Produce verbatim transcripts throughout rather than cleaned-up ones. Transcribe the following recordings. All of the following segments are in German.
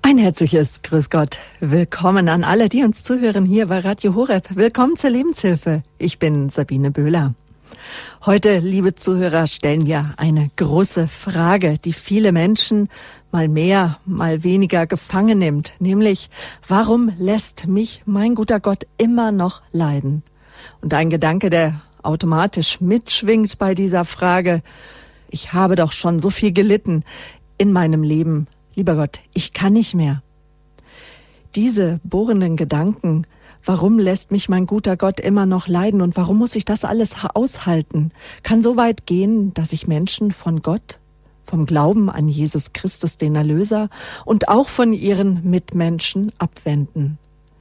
Ein herzliches Grüß Gott. Willkommen an alle, die uns zuhören hier bei Radio Horeb. Willkommen zur Lebenshilfe. Ich bin Sabine Böhler. Heute, liebe Zuhörer, stellen wir eine große Frage, die viele Menschen mal mehr, mal weniger gefangen nimmt. Nämlich, warum lässt mich mein guter Gott immer noch leiden? Und ein Gedanke, der automatisch mitschwingt bei dieser Frage: Ich habe doch schon so viel gelitten in meinem Leben. Lieber Gott, ich kann nicht mehr. Diese bohrenden Gedanken, warum lässt mich mein guter Gott immer noch leiden und warum muss ich das alles aushalten, kann so weit gehen, dass sich Menschen von Gott, vom Glauben an Jesus Christus, den Erlöser, und auch von ihren Mitmenschen abwenden.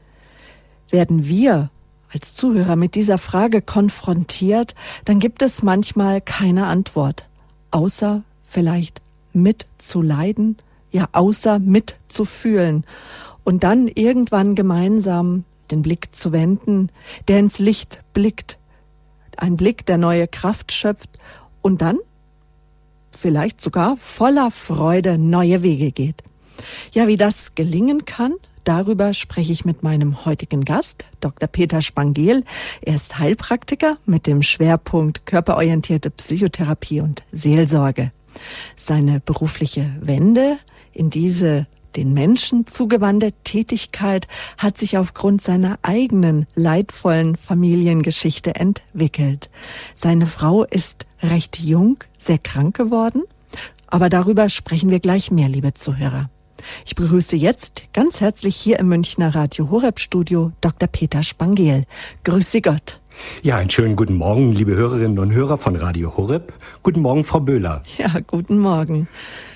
Werden wir als Zuhörer mit dieser Frage konfrontiert, dann gibt es manchmal keine Antwort, außer vielleicht mitzuleiden, ja, außer mitzufühlen und dann irgendwann gemeinsam den Blick zu wenden, der ins Licht blickt, ein Blick, der neue Kraft schöpft und dann vielleicht sogar voller Freude neue Wege geht. Ja, wie das gelingen kann, darüber spreche ich mit meinem heutigen Gast, Doktor Peter Spangel. Er ist Heilpraktiker mit dem Schwerpunkt körperorientierte Psychotherapie und Seelsorge. Seine berufliche Wende in diese den Menschen zugewandte Tätigkeit hat sich aufgrund seiner eigenen leidvollen Familiengeschichte entwickelt. Seine Frau ist recht jung, sehr krank geworden, aber darüber sprechen wir gleich mehr, liebe Zuhörer. Ich begrüße jetzt ganz herzlich hier im Münchner Radio Horeb Studio Doktor Peter Spangel. Grüß Sie Gott. Ja, einen schönen guten Morgen, liebe Hörerinnen und Hörer von Radio Horeb. Guten Morgen, Frau Böhler. Ja, guten Morgen.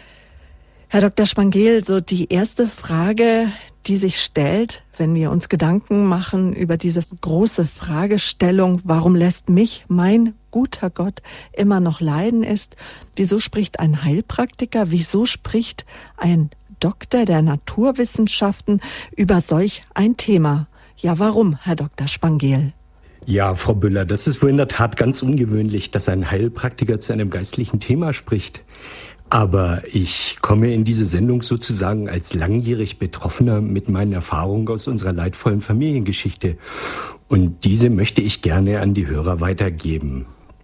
Herr Doktor Spangel, so die erste Frage, die sich stellt, wenn wir uns Gedanken machen über diese große Fragestellung, warum lässt mich mein guter Gott immer noch leiden, ist: Wieso spricht ein Heilpraktiker, wieso spricht ein Doktor der Naturwissenschaften über solch ein Thema? Ja, warum, Herr Doktor Spangel? Ja, Frau Böhler, das ist wohl in der Tat ganz ungewöhnlich, dass ein Heilpraktiker zu einem geistlichen Thema spricht. Aber ich komme in diese Sendung sozusagen als langjährig Betroffener mit meinen Erfahrungen aus unserer leidvollen Familiengeschichte. Und diese möchte ich gerne an die Hörer weitergeben.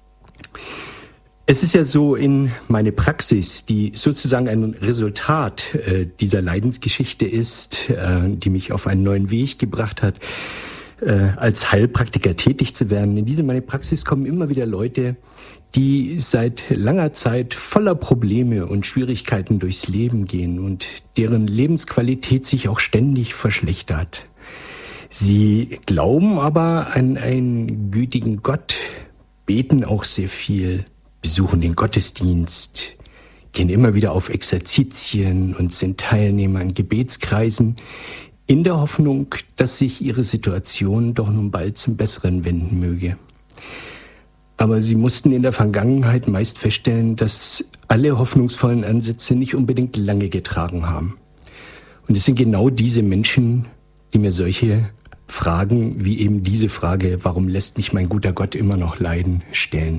Es ist ja so, in meine Praxis, die sozusagen ein Resultat äh, dieser Leidensgeschichte ist, äh, die mich auf einen neuen Weg gebracht hat, äh, als Heilpraktiker tätig zu werden. In diese meine Praxis kommen immer wieder Leute, die seit langer Zeit voller Probleme und Schwierigkeiten durchs Leben gehen und deren Lebensqualität sich auch ständig verschlechtert. Sie glauben aber an einen gütigen Gott, beten auch sehr viel, besuchen den Gottesdienst, gehen immer wieder auf Exerzitien und sind Teilnehmer in Gebetskreisen, in der Hoffnung, dass sich ihre Situation doch nun bald zum Besseren wenden möge. Aber sie mussten in der Vergangenheit meist feststellen, dass alle hoffnungsvollen Ansätze nicht unbedingt lange getragen haben. Und es sind genau diese Menschen, die mir solche Fragen, wie eben diese Frage, warum lässt mich mein guter Gott immer noch leiden, stellen.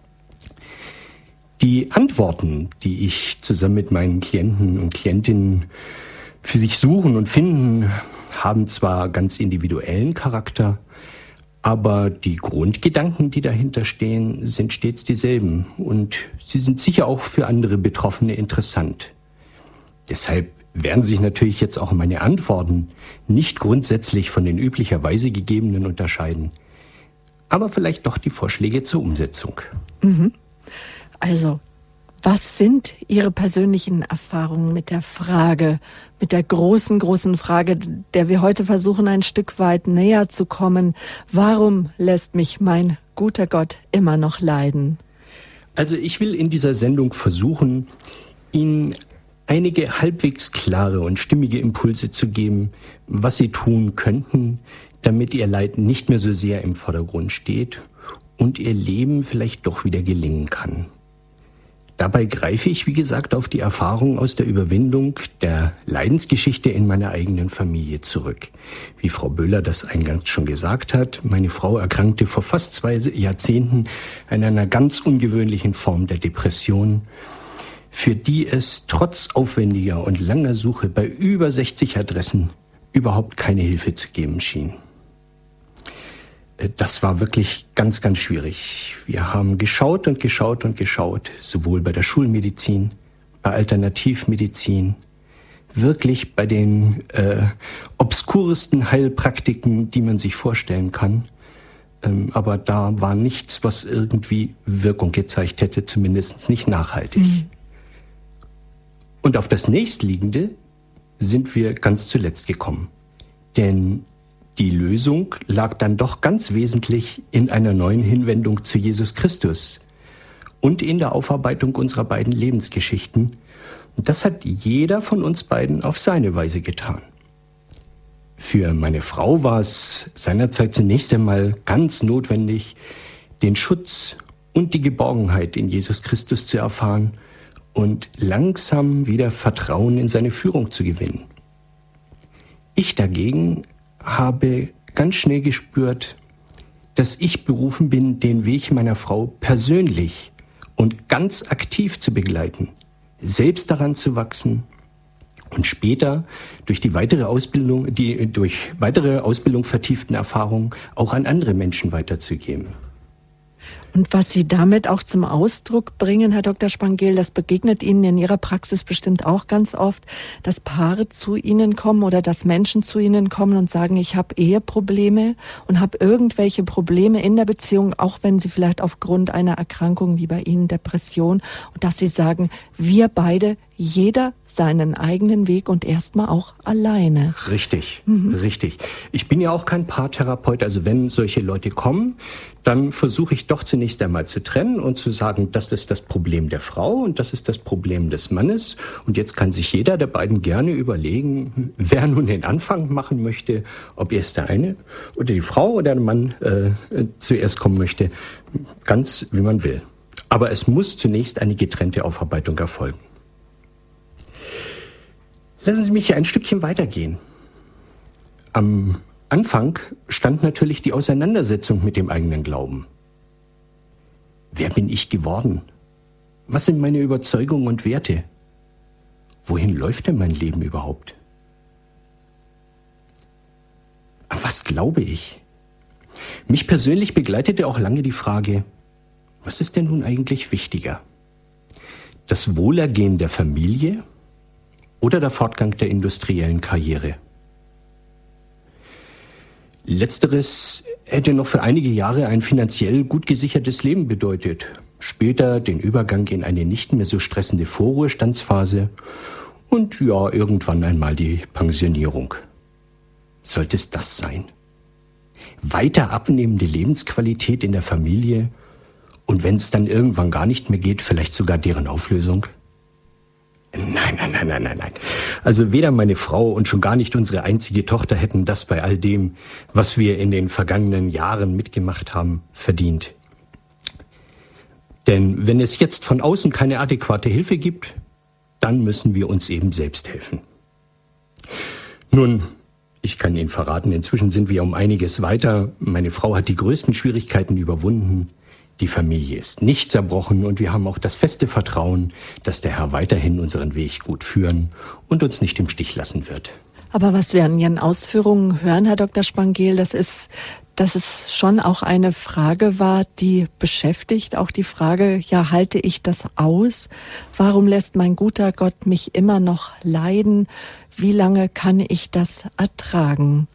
Die Antworten, die ich zusammen mit meinen Klienten und Klientinnen für sich suchen und finden, haben zwar ganz individuellen Charakter, aber die Grundgedanken, die dahinter stehen, sind stets dieselben und sie sind sicher auch für andere Betroffene interessant. Deshalb werden sich natürlich jetzt auch meine Antworten nicht grundsätzlich von den üblicherweise gegebenen unterscheiden, aber vielleicht doch die Vorschläge zur Umsetzung. Mhm. Also, was sind Ihre persönlichen Erfahrungen mit der Frage, mit der großen, großen Frage, der wir heute versuchen, ein Stück weit näher zu kommen? Warum lässt mich mein guter Gott immer noch leiden? Also ich will in dieser Sendung versuchen, Ihnen einige halbwegs klare und stimmige Impulse zu geben, was Sie tun könnten, damit Ihr Leid nicht mehr so sehr im Vordergrund steht und Ihr Leben vielleicht doch wieder gelingen kann. Dabei greife ich, wie gesagt, auf die Erfahrung aus der Überwindung der Leidensgeschichte in meiner eigenen Familie zurück. Wie Frau Böhler das eingangs schon gesagt hat, meine Frau erkrankte vor fast zwei Jahrzehnten an einer ganz ungewöhnlichen Form der Depression. für die es trotz aufwendiger und langer Suche bei über sechzig Adressen überhaupt keine Hilfe zu geben schien. Das war wirklich ganz, ganz schwierig. Wir haben geschaut und geschaut und geschaut, sowohl bei der Schulmedizin, bei Alternativmedizin, wirklich bei den äh, obskuresten Heilpraktiken, die man sich vorstellen kann. Ähm, aber da war nichts, was irgendwie Wirkung gezeigt hätte, zumindest nicht nachhaltig. Mhm. Und auf das nächstliegende sind wir ganz zuletzt gekommen. Denn die Lösung lag dann doch ganz wesentlich in einer neuen Hinwendung zu Jesus Christus und in der Aufarbeitung unserer beiden Lebensgeschichten. Und das hat jeder von uns beiden auf seine Weise getan. Für meine Frau war es seinerzeit zunächst einmal ganz notwendig, den Schutz und die Geborgenheit in Jesus Christus zu erfahren und langsam wieder Vertrauen in seine Führung zu gewinnen. Ich dagegen habe ganz schnell gespürt, dass ich berufen bin, den Weg meiner Frau persönlich und ganz aktiv zu begleiten, selbst daran zu wachsen und später durch die weitere Ausbildung, die durch weitere Ausbildung vertieften Erfahrungen auch an andere Menschen weiterzugeben. Und was Sie damit auch zum Ausdruck bringen, Herr Doktor Spangel, das begegnet Ihnen in Ihrer Praxis bestimmt auch ganz oft, dass Paare zu Ihnen kommen oder dass Menschen zu Ihnen kommen und sagen, ich habe Eheprobleme und habe irgendwelche Probleme in der Beziehung, auch wenn sie vielleicht aufgrund einer Erkrankung wie bei Ihnen Depression, und dass Sie sagen, wir beide, jeder seinen eigenen Weg und erstmal auch alleine. Richtig, mhm. richtig. Ich bin ja auch kein Paartherapeut, also wenn solche Leute kommen, dann versuche ich doch zunächst einmal zu trennen und zu sagen, das ist das Problem der Frau und das ist das Problem des Mannes. Und jetzt kann sich jeder der beiden gerne überlegen, wer nun den Anfang machen möchte, ob erst der eine oder die Frau oder der Mann äh, zuerst kommen möchte, ganz wie man will. Aber es muss zunächst eine getrennte Aufarbeitung erfolgen. Lassen Sie mich hier ein Stückchen weitergehen. Am Anfang stand natürlich die Auseinandersetzung mit dem eigenen Glauben. Wer bin ich geworden? Was sind meine Überzeugungen und Werte? Wohin läuft denn mein Leben überhaupt? An was glaube ich? Mich persönlich begleitete auch lange die Frage, was ist denn nun eigentlich wichtiger? Das Wohlergehen der Familie oder der Fortgang der industriellen Karriere? Letzteres hätte noch für einige Jahre ein finanziell gut gesichertes Leben bedeutet. Später den Übergang in eine nicht mehr so stressende Vorruhestandsphase und ja, irgendwann einmal die Pensionierung. Sollte es das sein? Weiter abnehmende Lebensqualität in der Familie und wenn es dann irgendwann gar nicht mehr geht, vielleicht sogar deren Auflösung? Nein, nein, nein, nein, nein, nein. Also weder meine Frau und schon gar nicht unsere einzige Tochter hätten das bei all dem, was wir in den vergangenen Jahren mitgemacht haben, verdient. Denn wenn es jetzt von außen keine adäquate Hilfe gibt, dann müssen wir uns eben selbst helfen. Nun, ich kann Ihnen verraten, inzwischen sind wir um einiges weiter. Meine Frau hat die größten Schwierigkeiten überwunden. Die Familie ist nicht zerbrochen und wir haben auch das feste Vertrauen, dass der Herr weiterhin unseren Weg gut führen und uns nicht im Stich lassen wird. Aber was wir an Ihren Ausführungen hören, Herr Doktor Spangel, das ist, dass es schon auch eine Frage war, die beschäftigt. Auch die Frage, ja, halte ich das aus? Warum lässt mein guter Gott mich immer noch leiden? Wie lange kann ich das ertragen?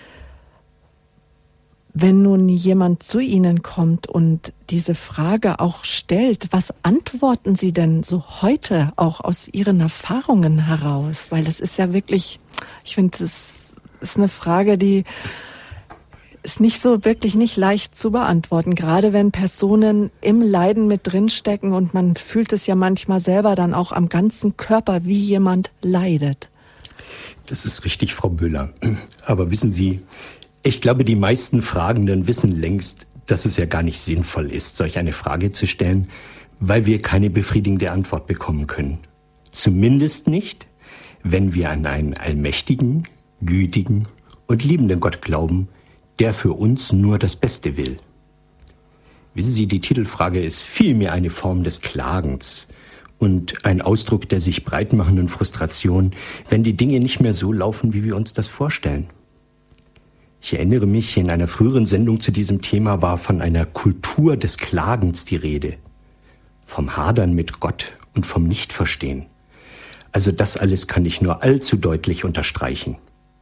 Wenn nun jemand zu Ihnen kommt und diese Frage auch stellt, was antworten Sie denn so heute auch aus Ihren Erfahrungen heraus? Weil das ist ja wirklich, ich finde, das ist eine Frage, die ist nicht so wirklich nicht leicht zu beantworten, gerade wenn Personen im Leiden mit drinstecken und man fühlt es ja manchmal selber dann auch am ganzen Körper, wie jemand leidet. Das ist richtig, Frau Böhler. Aber wissen Sie, ich glaube, die meisten Fragenden wissen längst, dass es ja gar nicht sinnvoll ist, solch eine Frage zu stellen, weil wir keine befriedigende Antwort bekommen können. Zumindest nicht, wenn wir an einen allmächtigen, gütigen und liebenden Gott glauben, der für uns nur das Beste will. Wissen Sie, die Titelfrage ist vielmehr eine Form des Klagens und ein Ausdruck der sich breitmachenden Frustration, wenn die Dinge nicht mehr so laufen, wie wir uns das vorstellen. Ich erinnere mich, in einer früheren Sendung zu diesem Thema war von einer Kultur des Klagens die Rede. Vom Hadern mit Gott und vom Nichtverstehen. Also das alles kann ich nur allzu deutlich unterstreichen.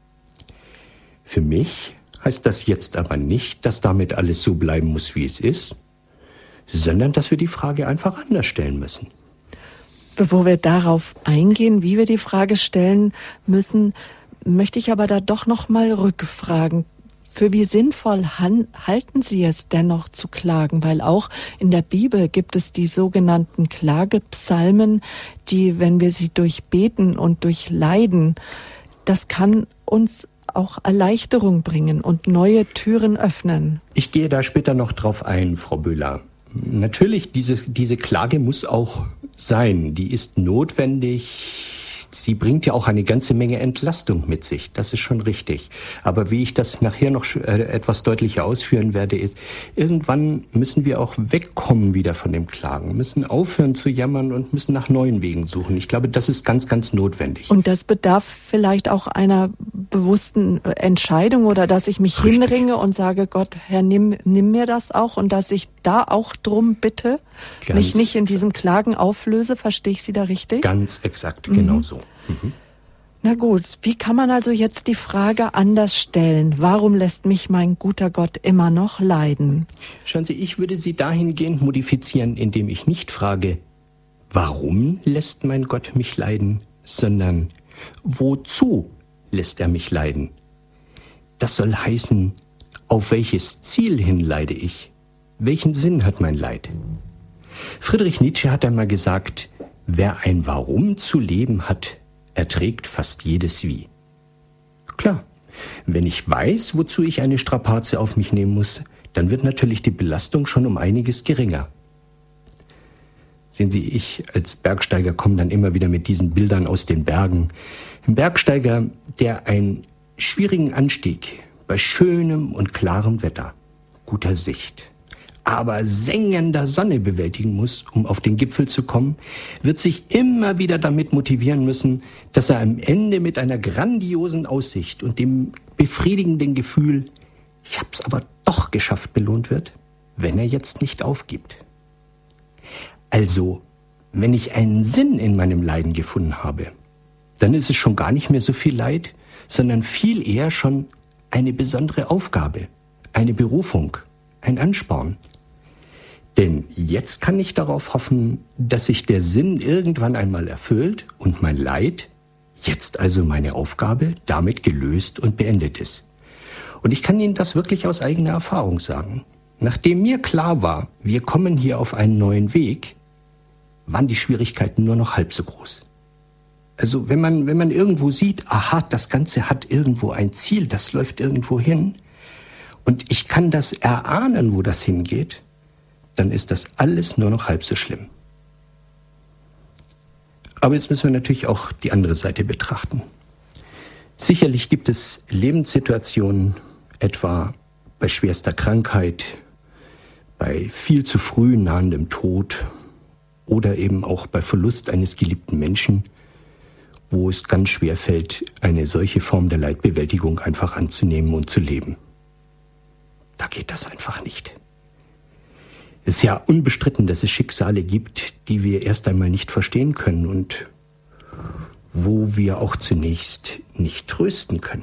Für mich heißt das jetzt aber nicht, dass damit alles so bleiben muss, wie es ist, sondern dass wir die Frage einfach anders stellen müssen. Bevor wir darauf eingehen, wie wir die Frage stellen müssen, möchte ich aber da doch noch mal rückfragen. Für wie sinnvoll han- halten Sie es dennoch zu klagen? Weil auch in der Bibel gibt es die sogenannten Klagepsalmen, die, wenn wir sie durchbeten und durchleiden, das kann uns auch Erleichterung bringen und neue Türen öffnen. Ich gehe da später noch drauf ein, Frau Böhler. Natürlich, diese, diese Klage muss auch sein. Die ist notwendig. Sie bringt ja auch eine ganze Menge Entlastung mit sich. Das ist schon richtig. Aber wie ich das nachher noch etwas deutlicher ausführen werde, ist, irgendwann müssen wir auch wegkommen wieder von dem Klagen, müssen aufhören zu jammern und müssen nach neuen Wegen suchen. Ich glaube, das ist ganz, ganz notwendig. Und das bedarf vielleicht auch einer bewussten Entscheidung oder dass ich mich richtig hinringe und sage, Gott, Herr, nimm, nimm mir das auch und dass ich da auch drum bitte, ganz mich nicht in diesem Klagen auflöse. Verstehe ich Sie da richtig? Ganz exakt, mhm. Genau so. Mhm. Na gut, wie kann man also jetzt die Frage anders stellen? Warum lässt mich mein guter Gott immer noch leiden? Schauen Sie, ich würde sie dahingehend modifizieren, indem ich nicht frage, warum lässt mein Gott mich leiden, sondern wozu lässt er mich leiden? Das soll heißen, auf welches Ziel hin leide ich? Welchen Sinn hat mein Leid? Friedrich Nietzsche hat einmal gesagt, wer ein Warum zu leben hat, erträgt fast jedes Wie. Klar, wenn ich weiß, wozu ich eine Strapaze auf mich nehmen muss, dann wird natürlich die Belastung schon um einiges geringer. Sehen Sie, ich als Bergsteiger komme dann immer wieder mit diesen Bildern aus den Bergen. Ein Bergsteiger, der einen schwierigen Anstieg bei schönem und klarem Wetter, guter Sicht, aber sengender Sonne bewältigen muss, um auf den Gipfel zu kommen, wird sich immer wieder damit motivieren müssen, dass er am Ende mit einer grandiosen Aussicht und dem befriedigenden Gefühl, ich hab's aber doch geschafft, belohnt wird, wenn er jetzt nicht aufgibt. Also, wenn ich einen Sinn in meinem Leiden gefunden habe, dann ist es schon gar nicht mehr so viel Leid, sondern viel eher schon eine besondere Aufgabe, eine Berufung, ein Ansporn. Denn jetzt kann ich darauf hoffen, dass sich der Sinn irgendwann einmal erfüllt und mein Leid, jetzt also meine Aufgabe, damit gelöst und beendet ist. Und ich kann Ihnen das wirklich aus eigener Erfahrung sagen. Nachdem mir klar war, wir kommen hier auf einen neuen Weg, waren die Schwierigkeiten nur noch halb so groß. Also wenn man, wenn man irgendwo sieht, aha, das Ganze hat irgendwo ein Ziel, das läuft irgendwo hin und ich kann das erahnen, wo das hingeht, dann ist das alles nur noch halb so schlimm. Aber jetzt müssen wir natürlich auch die andere Seite betrachten. Sicherlich gibt es Lebenssituationen, etwa bei schwerster Krankheit, bei viel zu früh nahendem Tod oder eben auch bei Verlust eines geliebten Menschen, wo es ganz schwer fällt, eine solche Form der Leidbewältigung einfach anzunehmen und zu leben. Da geht das einfach nicht. Es ist ja unbestritten, dass es Schicksale gibt, die wir erst einmal nicht verstehen können und wo wir auch zunächst nicht trösten können.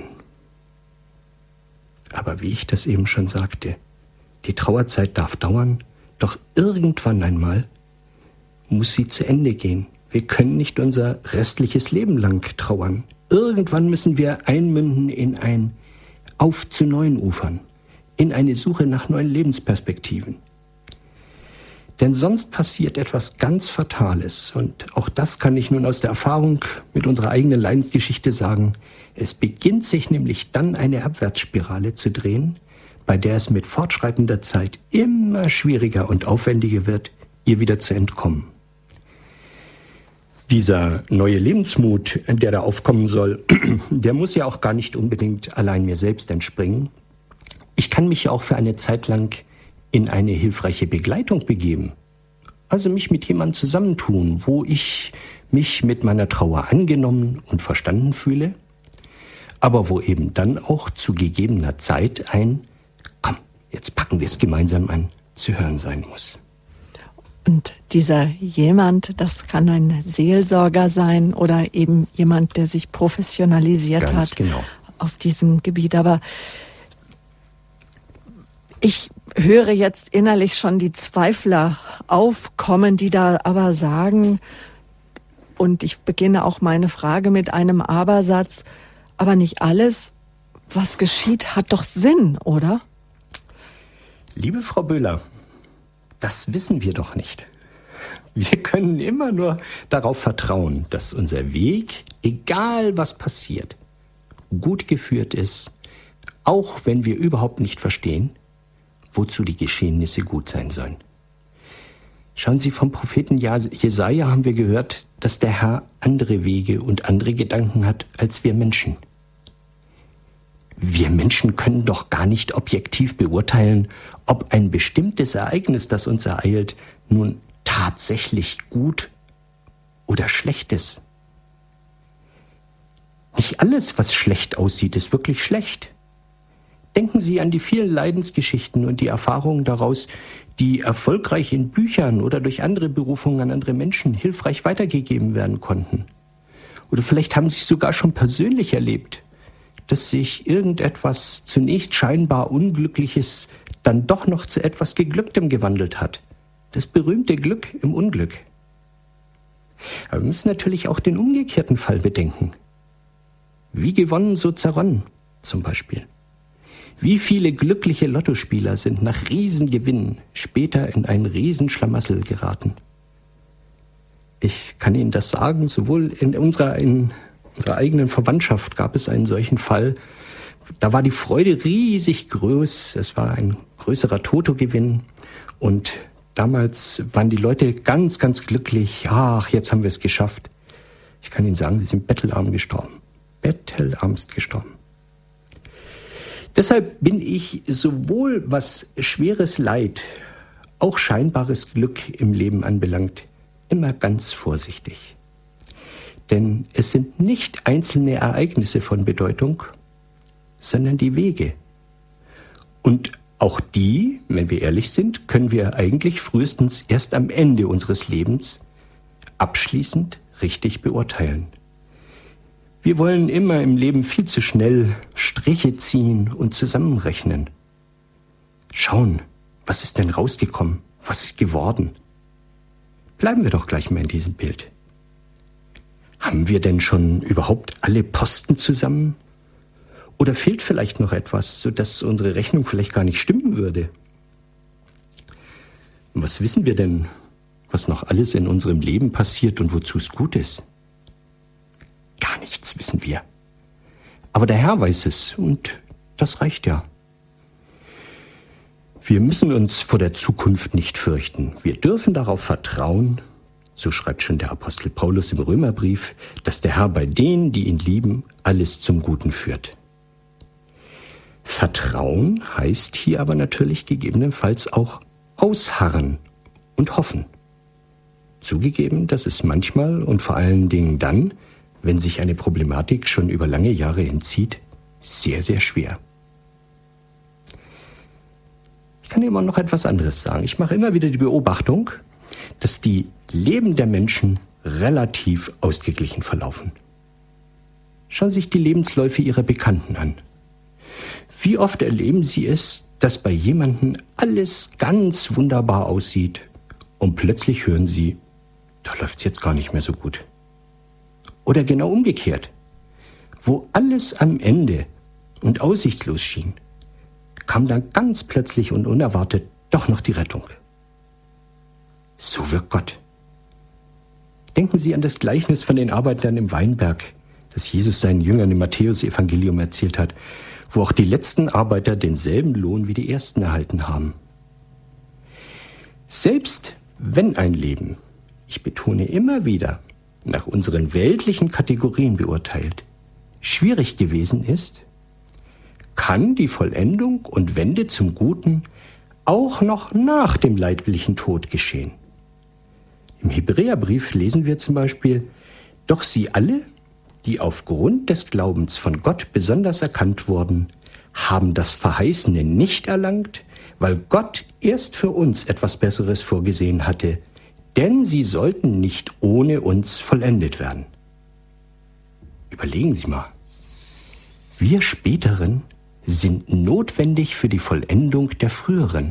Aber wie ich das eben schon sagte, die Trauerzeit darf dauern, doch irgendwann einmal muss sie zu Ende gehen. Wir können nicht unser restliches Leben lang trauern. Irgendwann müssen wir einmünden in ein Auf zu neuen Ufern, in eine Suche nach neuen Lebensperspektiven. Denn sonst passiert etwas ganz Fatales. Und auch das kann ich nun aus der Erfahrung mit unserer eigenen Leidensgeschichte sagen. Es beginnt sich nämlich dann eine Abwärtsspirale zu drehen, bei der es mit fortschreitender Zeit immer schwieriger und aufwendiger wird, ihr wieder zu entkommen. Dieser neue Lebensmut, der da aufkommen soll, der muss ja auch gar nicht unbedingt allein mir selbst entspringen. Ich kann mich ja auch für eine Zeit lang in eine hilfreiche Begleitung begeben. Also mich mit jemandem zusammentun, wo ich mich mit meiner Trauer angenommen und verstanden fühle, aber wo eben dann auch zu gegebener Zeit ein Komm, jetzt packen wir es gemeinsam an, zu hören sein muss. Und dieser jemand, das kann ein Seelsorger sein oder eben jemand, der sich professionalisiert Ganz hat genau. auf diesem Gebiet. Aber ich höre jetzt innerlich schon die Zweifler aufkommen, die da aber sagen, und ich beginne auch meine Frage mit einem Abersatz, aber nicht alles, was geschieht, hat doch Sinn, oder? Liebe Frau Böhler, das wissen wir doch nicht. Wir können immer nur darauf vertrauen, dass unser Weg, egal was passiert, gut geführt ist, auch wenn wir überhaupt nicht verstehen, wozu die Geschehnisse gut sein sollen. Schauen Sie, vom Propheten Jesaja haben wir gehört, dass der Herr andere Wege und andere Gedanken hat als wir Menschen. Wir Menschen können doch gar nicht objektiv beurteilen, ob ein bestimmtes Ereignis, das uns ereilt, nun tatsächlich gut oder schlecht ist. Nicht alles, was schlecht aussieht, ist wirklich schlecht. Denken Sie an die vielen Leidensgeschichten und die Erfahrungen daraus, die erfolgreich in Büchern oder durch andere Berufungen an andere Menschen hilfreich weitergegeben werden konnten. Oder vielleicht haben Sie es sogar schon persönlich erlebt, dass sich irgendetwas zunächst scheinbar Unglückliches dann doch noch zu etwas Geglücktem gewandelt hat. Das berühmte Glück im Unglück. Aber wir müssen natürlich auch den umgekehrten Fall bedenken. Wie gewonnen, so zerronnen, zum Beispiel. Wie viele glückliche Lottospieler sind nach Riesengewinnen später in einen Riesenschlamassel geraten? Ich kann Ihnen das sagen, sowohl in unserer, in unserer eigenen Verwandtschaft gab es einen solchen Fall. Da war die Freude riesig groß. Es war ein größerer Toto-Gewinn. Und damals waren die Leute ganz, ganz glücklich. Ach, jetzt haben wir es geschafft. Ich kann Ihnen sagen, sie sind bettelarm gestorben. Bettelarmst gestorben. Deshalb bin ich sowohl was schweres Leid, auch scheinbares Glück im Leben anbelangt, immer ganz vorsichtig. Denn es sind nicht einzelne Ereignisse von Bedeutung, sondern die Wege. Und auch die, wenn wir ehrlich sind, können wir eigentlich frühestens erst am Ende unseres Lebens abschließend richtig beurteilen. Wir wollen immer im Leben viel zu schnell Striche ziehen und zusammenrechnen. Schauen, was ist denn rausgekommen? Was ist geworden? Bleiben wir doch gleich mal in diesem Bild. Haben wir denn schon überhaupt alle Posten zusammen? Oder fehlt vielleicht noch etwas, sodass unsere Rechnung vielleicht gar nicht stimmen würde? Und was wissen wir denn, was noch alles in unserem Leben passiert und wozu es gut ist? Gar nichts wissen wir. Aber der Herr weiß es und das reicht ja. Wir müssen uns vor der Zukunft nicht fürchten. Wir dürfen darauf vertrauen, so schreibt schon der Apostel Paulus im Römerbrief, dass der Herr bei denen, die ihn lieben, alles zum Guten führt. Vertrauen heißt hier aber natürlich gegebenenfalls auch ausharren und hoffen. Zugegeben, das ist manchmal und vor allen Dingen dann, wenn sich eine Problematik schon über lange Jahre hinzieht, sehr, sehr schwer. Ich kann immer noch etwas anderes sagen. Ich mache immer wieder die Beobachtung, dass die Leben der Menschen relativ ausgeglichen verlaufen. Schauen Sie sich die Lebensläufe Ihrer Bekannten an. Wie oft erleben Sie es, dass bei jemandem alles ganz wunderbar aussieht und plötzlich hören Sie, da läuft es jetzt gar nicht mehr so gut. Oder genau umgekehrt, wo alles am Ende und aussichtslos schien, kam dann ganz plötzlich und unerwartet doch noch die Rettung. So wirkt Gott. Denken Sie an das Gleichnis von den Arbeitern im Weinberg, das Jesus seinen Jüngern im Matthäus-Evangelium erzählt hat, wo auch die letzten Arbeiter denselben Lohn wie die ersten erhalten haben. Selbst wenn ein Leben, ich betone immer wieder, nach unseren weltlichen Kategorien beurteilt, schwierig gewesen ist, kann die Vollendung und Wende zum Guten auch noch nach dem leiblichen Tod geschehen. Im Hebräerbrief lesen wir zum Beispiel: Doch sie alle, die aufgrund des Glaubens von Gott besonders erkannt wurden, haben das Verheißene nicht erlangt, weil Gott erst für uns etwas Besseres vorgesehen hatte, denn sie sollten nicht ohne uns vollendet werden. Überlegen Sie mal. Wir Späteren sind notwendig für die Vollendung der Früheren.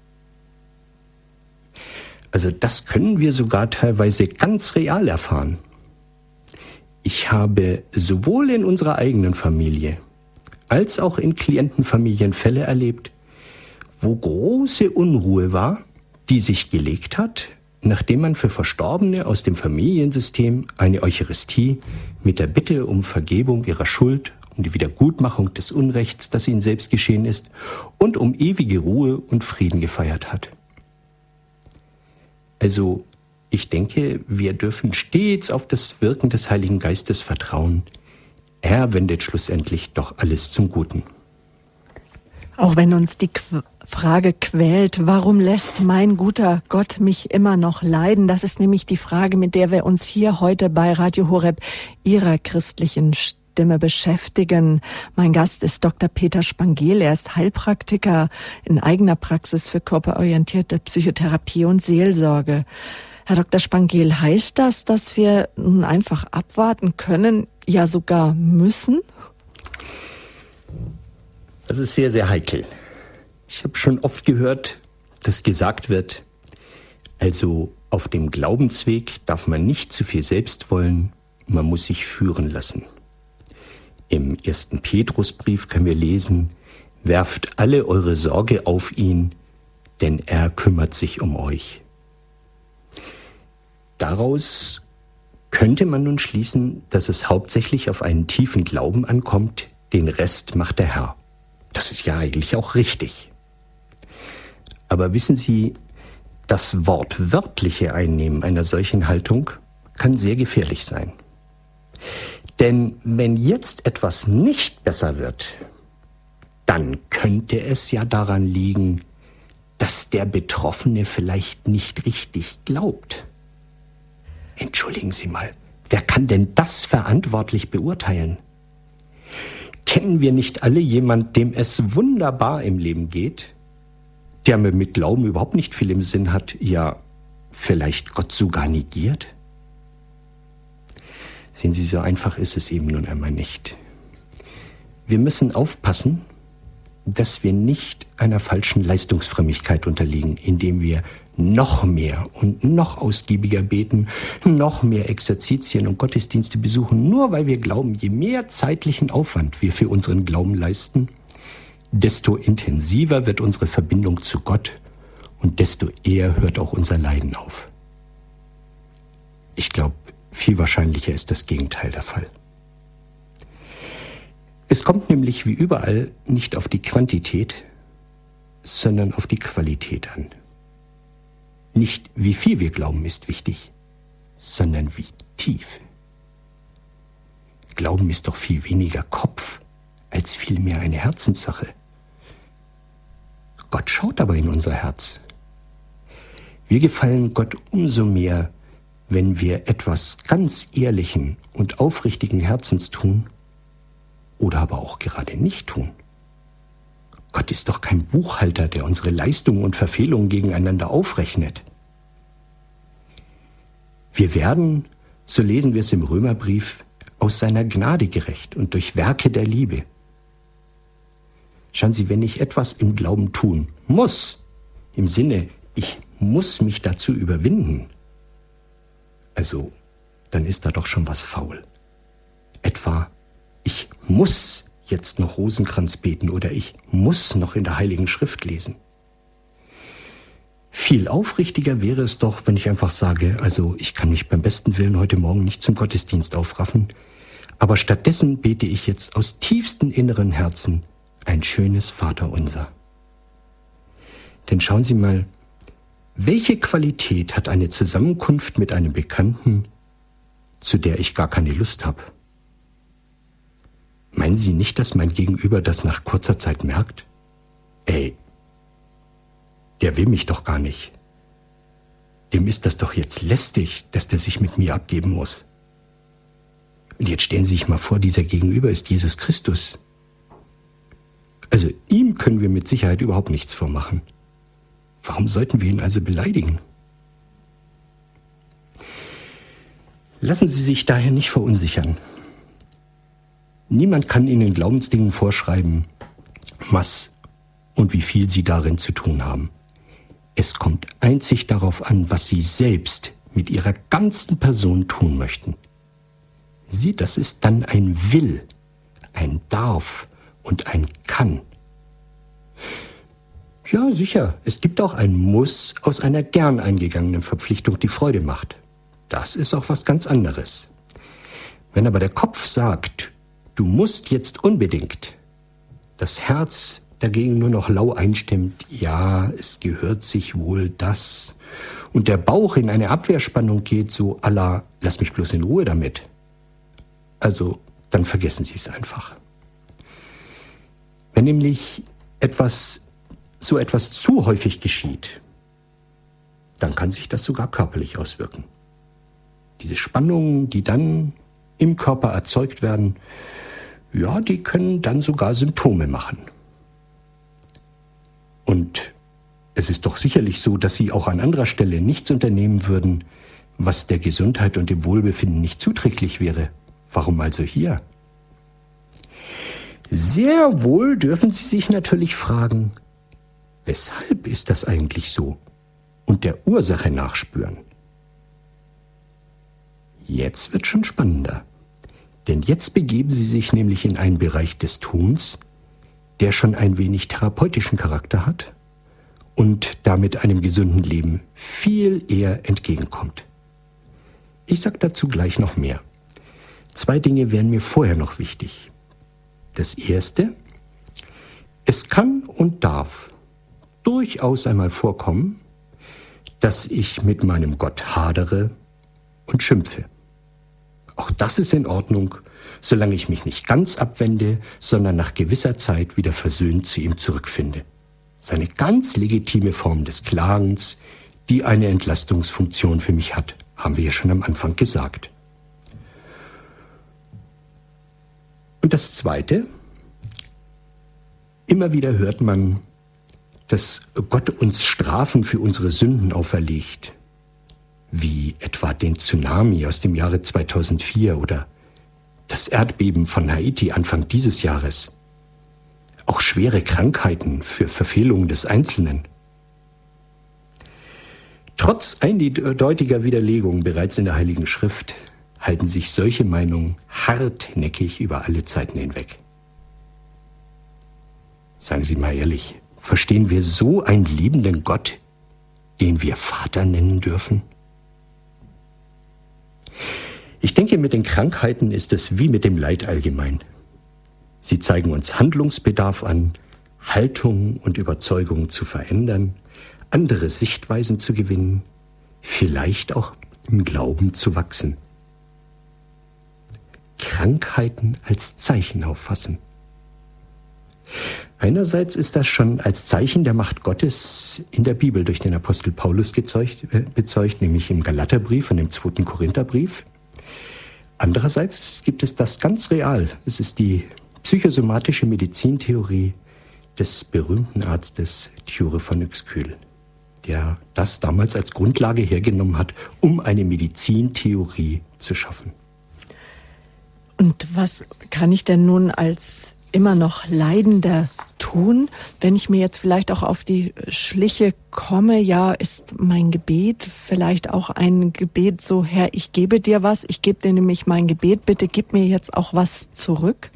Also das können wir sogar teilweise ganz real erfahren. Ich habe sowohl in unserer eigenen Familie als auch in Klientenfamilien Fälle erlebt, wo große Unruhe war, die sich gelegt hat, nachdem man für Verstorbene aus dem Familiensystem eine Eucharistie mit der Bitte um Vergebung ihrer Schuld, um die Wiedergutmachung des Unrechts, das ihnen selbst geschehen ist, und um ewige Ruhe und Frieden gefeiert hat. Also, ich denke, wir dürfen stets auf das Wirken des Heiligen Geistes vertrauen. Er wendet schlussendlich doch alles zum Guten. Auch wenn uns die Qu- Frage quält, warum lässt mein guter Gott mich immer noch leiden? Das ist nämlich die Frage, mit der wir uns hier heute bei Radio Horeb, Ihrer christlichen Stimme, beschäftigen. Mein Gast ist Doktor Peter Spangel. Er ist Heilpraktiker in eigener Praxis für körperorientierte Psychotherapie und Seelsorge. Herr Doktor Spangel, heißt das, dass wir nun einfach abwarten können, ja sogar müssen? Das ist sehr, sehr heikel. Ich habe schon oft gehört, dass gesagt wird, also auf dem Glaubensweg darf man nicht zu viel selbst wollen, man muss sich führen lassen. Im ersten Petrusbrief können wir lesen: Werft alle eure Sorge auf ihn, denn er kümmert sich um euch. Daraus könnte man nun schließen, dass es hauptsächlich auf einen tiefen Glauben ankommt, den Rest macht der Herr. Das ist ja eigentlich auch richtig. Aber wissen Sie, das wortwörtliche Einnehmen einer solchen Haltung kann sehr gefährlich sein. Denn wenn jetzt etwas nicht besser wird, dann könnte es ja daran liegen, dass der Betroffene vielleicht nicht richtig glaubt. Entschuldigen Sie mal, wer kann denn das verantwortlich beurteilen? Kennen wir nicht alle jemanden, dem es wunderbar im Leben geht, der mit Glauben überhaupt nicht viel im Sinn hat, ja, vielleicht Gott sogar negiert? Sehen Sie, so einfach ist es eben nun einmal nicht. Wir müssen aufpassen, dass wir nicht einer falschen Leistungsfrömmigkeit unterliegen, indem wir noch mehr und noch ausgiebiger beten, noch mehr Exerzitien und Gottesdienste besuchen, nur weil wir glauben, je mehr zeitlichen Aufwand wir für unseren Glauben leisten, desto intensiver wird unsere Verbindung zu Gott und desto eher hört auch unser Leiden auf. Ich glaube, viel wahrscheinlicher ist das Gegenteil der Fall. Es kommt nämlich wie überall nicht auf die Quantität, sondern auf die Qualität an. Nicht wie viel wir glauben ist wichtig, sondern wie tief. Glauben ist doch viel weniger Kopf, als vielmehr eine Herzenssache. Gott schaut aber in unser Herz. Wir gefallen Gott umso mehr, wenn wir etwas ganz ehrlichen und aufrichtigen Herzens tun oder aber auch gerade nicht tun. Gott ist doch kein Buchhalter, der unsere Leistungen und Verfehlungen gegeneinander aufrechnet. Wir werden, so lesen wir es im Römerbrief, aus seiner Gnade gerecht und durch Werke der Liebe. Schauen Sie, wenn ich etwas im Glauben tun muss, im Sinne, ich muss mich dazu überwinden, also, dann ist da doch schon was faul. Etwa, ich muss jetzt noch Rosenkranz beten oder ich muss noch in der Heiligen Schrift lesen. Viel aufrichtiger wäre es doch, wenn ich einfach sage, also ich kann mich beim besten Willen heute Morgen nicht zum Gottesdienst aufraffen, aber stattdessen bete ich jetzt aus tiefstem inneren Herzen ein schönes Vaterunser. Denn schauen Sie mal, welche Qualität hat eine Zusammenkunft mit einem Bekannten, zu der ich gar keine Lust habe? Meinen Sie nicht, dass mein Gegenüber das nach kurzer Zeit merkt? Ey, der will mich doch gar nicht. dem ist das doch jetzt lästig, dass der sich mit mir abgeben muss. Und jetzt stellen Sie sich mal vor, dieser Gegenüber ist Jesus Christus. Also ihm können wir mit Sicherheit überhaupt nichts vormachen. Warum sollten wir ihn also beleidigen? Lassen Sie sich daher nicht verunsichern. Niemand kann Ihnen Glaubensdingen vorschreiben, was und wie viel Sie darin zu tun haben. Es kommt einzig darauf an, was Sie selbst mit Ihrer ganzen Person tun möchten. Sie, das ist dann ein Will, ein Darf und ein Kann. Ja, sicher, es gibt auch ein Muss aus einer gern eingegangenen Verpflichtung, die Freude macht. Das ist auch was ganz anderes. Wenn aber der Kopf sagt, du musst jetzt unbedingt, das Herz dagegen nur noch lau einstimmt, ja, es gehört sich wohl das, und der Bauch in eine Abwehrspannung geht, so à la, lass mich bloß in Ruhe damit. Also, dann vergessen Sie es einfach. Wenn nämlich etwas, so etwas zu häufig geschieht, dann kann sich das sogar körperlich auswirken. Diese Spannungen, die dann im Körper erzeugt werden, ja, die können dann sogar Symptome machen. Und es ist doch sicherlich so, dass Sie auch an anderer Stelle nichts unternehmen würden, was der Gesundheit und dem Wohlbefinden nicht zuträglich wäre. Warum also hier? Sehr wohl dürfen Sie sich natürlich fragen, weshalb ist das eigentlich so? Und der Ursache nachspüren. Jetzt wird schon spannender. Denn jetzt begeben Sie sich nämlich in einen Bereich des Tuns, der schon ein wenig therapeutischen Charakter hat und damit einem gesunden Leben viel eher entgegenkommt. Ich sage dazu gleich noch mehr. Zwei Dinge wären mir vorher noch wichtig. Das erste, es kann und darf durchaus einmal vorkommen, dass ich mit meinem Gott hadere und schimpfe. Auch das ist in Ordnung, solange ich mich nicht ganz abwende, sondern nach gewisser Zeit wieder versöhnt zu ihm zurückfinde. Das ist eine ganz legitime Form des Klagens, die eine Entlastungsfunktion für mich hat, haben wir ja schon am Anfang gesagt. Und das Zweite, immer wieder hört man, dass Gott uns Strafen für unsere Sünden auferlegt, wie etwa den Tsunami aus dem Jahre zweitausendvier oder das Erdbeben von Haiti Anfang dieses Jahres. Auch schwere Krankheiten für Verfehlungen des Einzelnen. Trotz eindeutiger Widerlegungen bereits in der Heiligen Schrift halten sich solche Meinungen hartnäckig über alle Zeiten hinweg. Sagen Sie mal ehrlich, verstehen wir so einen liebenden Gott, den wir Vater nennen dürfen? Ich denke, mit den Krankheiten ist es wie mit dem Leid allgemein. Sie zeigen uns Handlungsbedarf an, Haltung und Überzeugungen zu verändern, andere Sichtweisen zu gewinnen, vielleicht auch im Glauben zu wachsen. Krankheiten als Zeichen auffassen. Einerseits ist das schon als Zeichen der Macht Gottes in der Bibel durch den Apostel Paulus gezeugt, äh, bezeugt, nämlich im Galaterbrief und im zweiten Korintherbrief. Andererseits gibt es das ganz real. Es ist die psychosomatische Medizintheorie des berühmten Arztes Thure von Uexküll, der das damals als Grundlage hergenommen hat, um eine Medizintheorie zu schaffen. Und was kann ich denn nun als immer noch Leidender tun, wenn ich mir jetzt vielleicht auch auf die Schliche komme? Ja, ist mein Gebet vielleicht auch ein Gebet so, Herr, ich gebe dir was, ich gebe dir nämlich mein Gebet, bitte gib mir jetzt auch was zurück?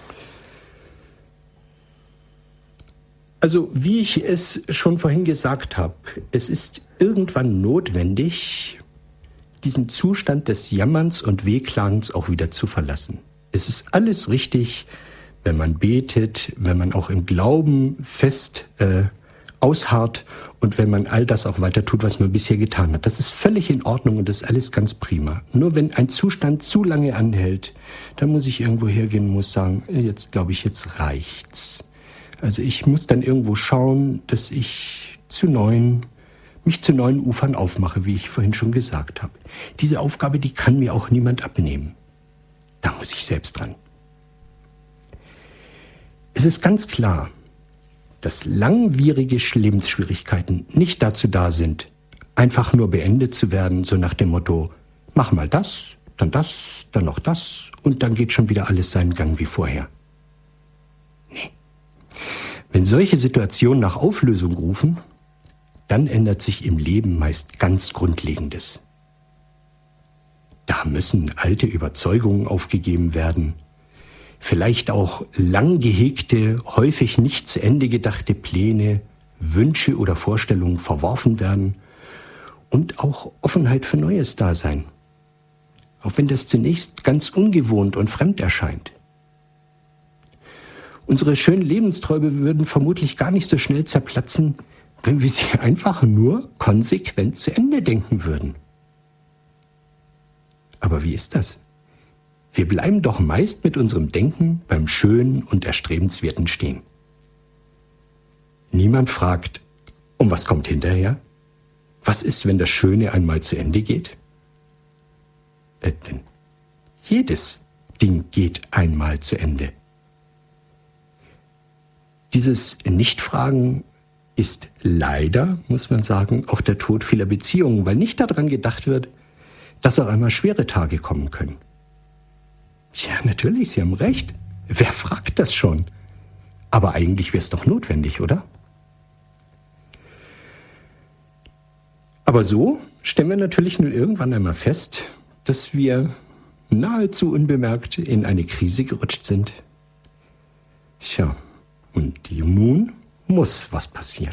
Also, wie ich es schon vorhin gesagt habe, es ist irgendwann notwendig, diesen Zustand des Jammerns und Wehklagens auch wieder zu verlassen. Es ist alles richtig, wenn man betet, wenn man auch im Glauben fest äh, ausharrt und wenn man all das auch weiter tut, was man bisher getan hat. Das ist völlig in Ordnung und das ist alles ganz prima. Nur wenn ein Zustand zu lange anhält, dann muss ich irgendwo hergehen und muss sagen, jetzt glaube ich, jetzt reicht's. Also ich muss dann irgendwo schauen, dass ich zu neuen mich zu neuen Ufern aufmache, wie ich vorhin schon gesagt habe. Diese Aufgabe, die kann mir auch niemand abnehmen. Da muss ich selbst dran. Es ist ganz klar, dass langwierige Lebensschwierigkeiten nicht dazu da sind, einfach nur beendet zu werden, so nach dem Motto, mach mal das, dann das, dann noch das und dann geht schon wieder alles seinen Gang wie vorher. Nee. Wenn solche Situationen nach Auflösung rufen, dann ändert sich im Leben meist ganz Grundlegendes. Da müssen alte Überzeugungen aufgegeben werden, vielleicht auch lang gehegte, häufig nicht zu Ende gedachte Pläne, Wünsche oder Vorstellungen verworfen werden und auch Offenheit für Neues da sein. Auch wenn das zunächst ganz ungewohnt und fremd erscheint. Unsere schönen Lebensträume würden vermutlich gar nicht so schnell zerplatzen, wenn wir sie einfach nur konsequent zu Ende denken würden. Aber wie ist das? Wir bleiben doch meist mit unserem Denken beim Schönen und Erstrebenswerten stehen. Niemand fragt, und was kommt hinterher? Was ist, wenn das Schöne einmal zu Ende geht? Äh, denn jedes Ding geht einmal zu Ende. Dieses Nichtfragen ist leider, muss man sagen, auch der Tod vieler Beziehungen, weil nicht daran gedacht wird, dass auch einmal schwere Tage kommen können. Ja, natürlich, Sie haben recht. Wer fragt das schon? Aber eigentlich wäre es doch notwendig, oder? Aber so stellen wir natürlich nun irgendwann einmal fest, dass wir nahezu unbemerkt in eine Krise gerutscht sind. Tja, und nun muss was passieren.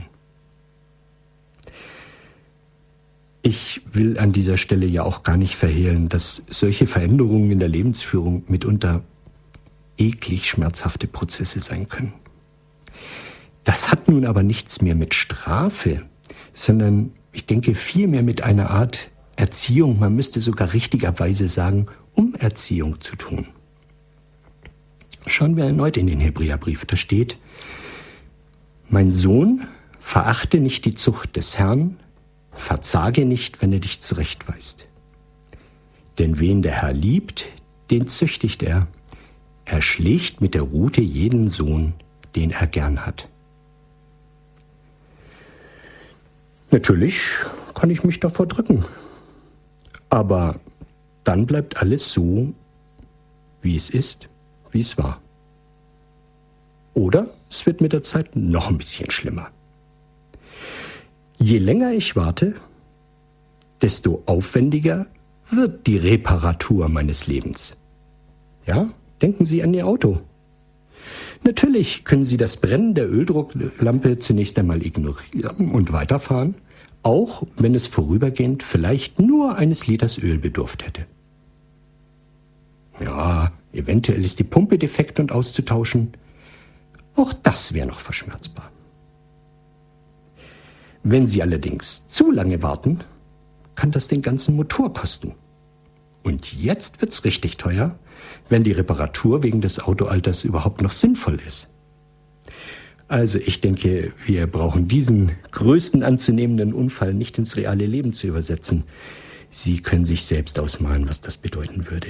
Ich will an dieser Stelle ja auch gar nicht verhehlen, dass solche Veränderungen in der Lebensführung mitunter eklig schmerzhafte Prozesse sein können. Das hat nun aber nichts mehr mit Strafe, sondern ich denke vielmehr mit einer Art Erziehung, man müsste sogar richtigerweise sagen, Umerziehung zu tun. Schauen wir erneut in den Hebräerbrief, da steht: Mein Sohn, verachte nicht die Zucht des Herrn, verzage nicht, wenn er dich zurechtweist. Denn wen der Herr liebt, den züchtigt er. Er schlägt mit der Rute jeden Sohn, den er gern hat. Natürlich kann ich mich davor drücken. Aber dann bleibt alles so, wie es ist, wie es war. Oder es wird mit der Zeit noch ein bisschen schlimmer. Je länger ich warte, desto aufwendiger wird die Reparatur meines Lebens. Ja, denken Sie an Ihr Auto. Natürlich können Sie das Brennen der Öldrucklampe zunächst einmal ignorieren und weiterfahren, auch wenn es vorübergehend vielleicht nur eines Liters Öl bedurft hätte. Ja, eventuell ist die Pumpe defekt und auszutauschen. Auch das wäre noch verschmerzbar. Wenn Sie allerdings zu lange warten, kann das den ganzen Motor kosten. Und jetzt wird's richtig teuer, wenn die Reparatur wegen des Autoalters überhaupt noch sinnvoll ist. Also ich denke, wir brauchen diesen größten anzunehmenden Unfall nicht ins reale Leben zu übersetzen. Sie können sich selbst ausmalen, was das bedeuten würde.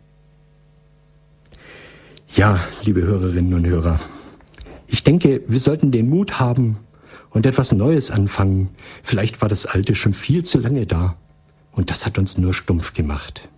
Ja, liebe Hörerinnen und Hörer, ich denke, wir sollten den Mut haben und etwas Neues anfangen. Vielleicht war das Alte schon viel zu lange da und das hat uns nur stumpf gemacht.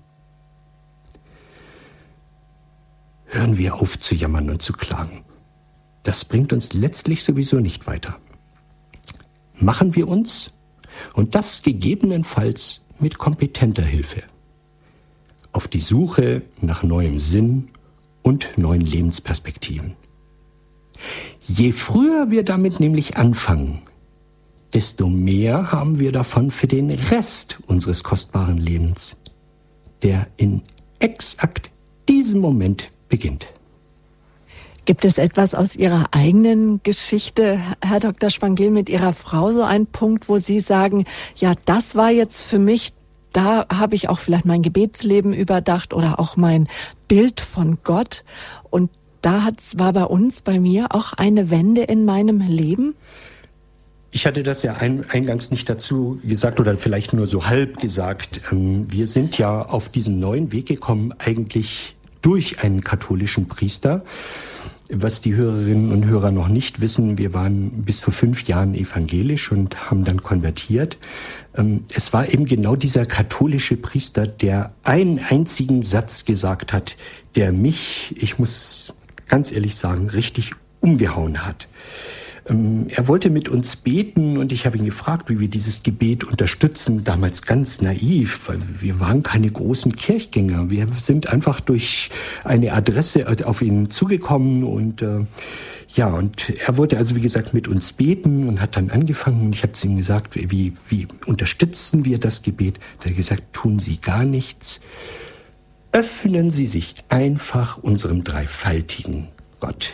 Hören wir auf zu jammern und zu klagen. Das bringt uns letztlich sowieso nicht weiter. Machen wir uns, und das gegebenenfalls mit kompetenter Hilfe, auf die Suche nach neuem Sinn und neuen Lebensperspektiven. Je früher wir damit nämlich anfangen, desto mehr haben wir davon für den Rest unseres kostbaren Lebens, der in exakt diesem Moment beginnt. Gibt es etwas aus Ihrer eigenen Geschichte, Herr Doktor Spangil, mit Ihrer Frau, so einen Punkt, wo Sie sagen, ja, das war jetzt für mich, da habe ich auch vielleicht mein Gebetsleben überdacht oder auch mein Bild von Gott, und da hat's, war bei uns, bei mir auch eine Wende in meinem Leben? Ich hatte das ja ein, eingangs nicht dazu gesagt oder vielleicht nur so halb gesagt. Ähm, wir sind ja auf diesen neuen Weg gekommen, eigentlich durch einen katholischen Priester. Was die Hörerinnen und Hörer noch nicht wissen, wir waren bis vor fünf Jahren evangelisch und haben dann konvertiert. Ähm, es war eben genau dieser katholische Priester, der einen einzigen Satz gesagt hat, der mich, ich muss ganz ehrlich sagen, richtig umgehauen hat. Er wollte mit uns beten und ich habe ihn gefragt, wie wir dieses Gebet unterstützen. Damals ganz naiv, weil wir waren keine großen Kirchgänger. Wir sind einfach durch eine Adresse auf ihn zugekommen und äh, ja, und er wollte also, wie gesagt, mit uns beten und hat dann angefangen. Ich habe zu ihm gesagt, wie, wie unterstützen wir das Gebet? Er hat gesagt, tun Sie gar nichts. Öffnen Sie sich einfach unserem dreifaltigen Gott.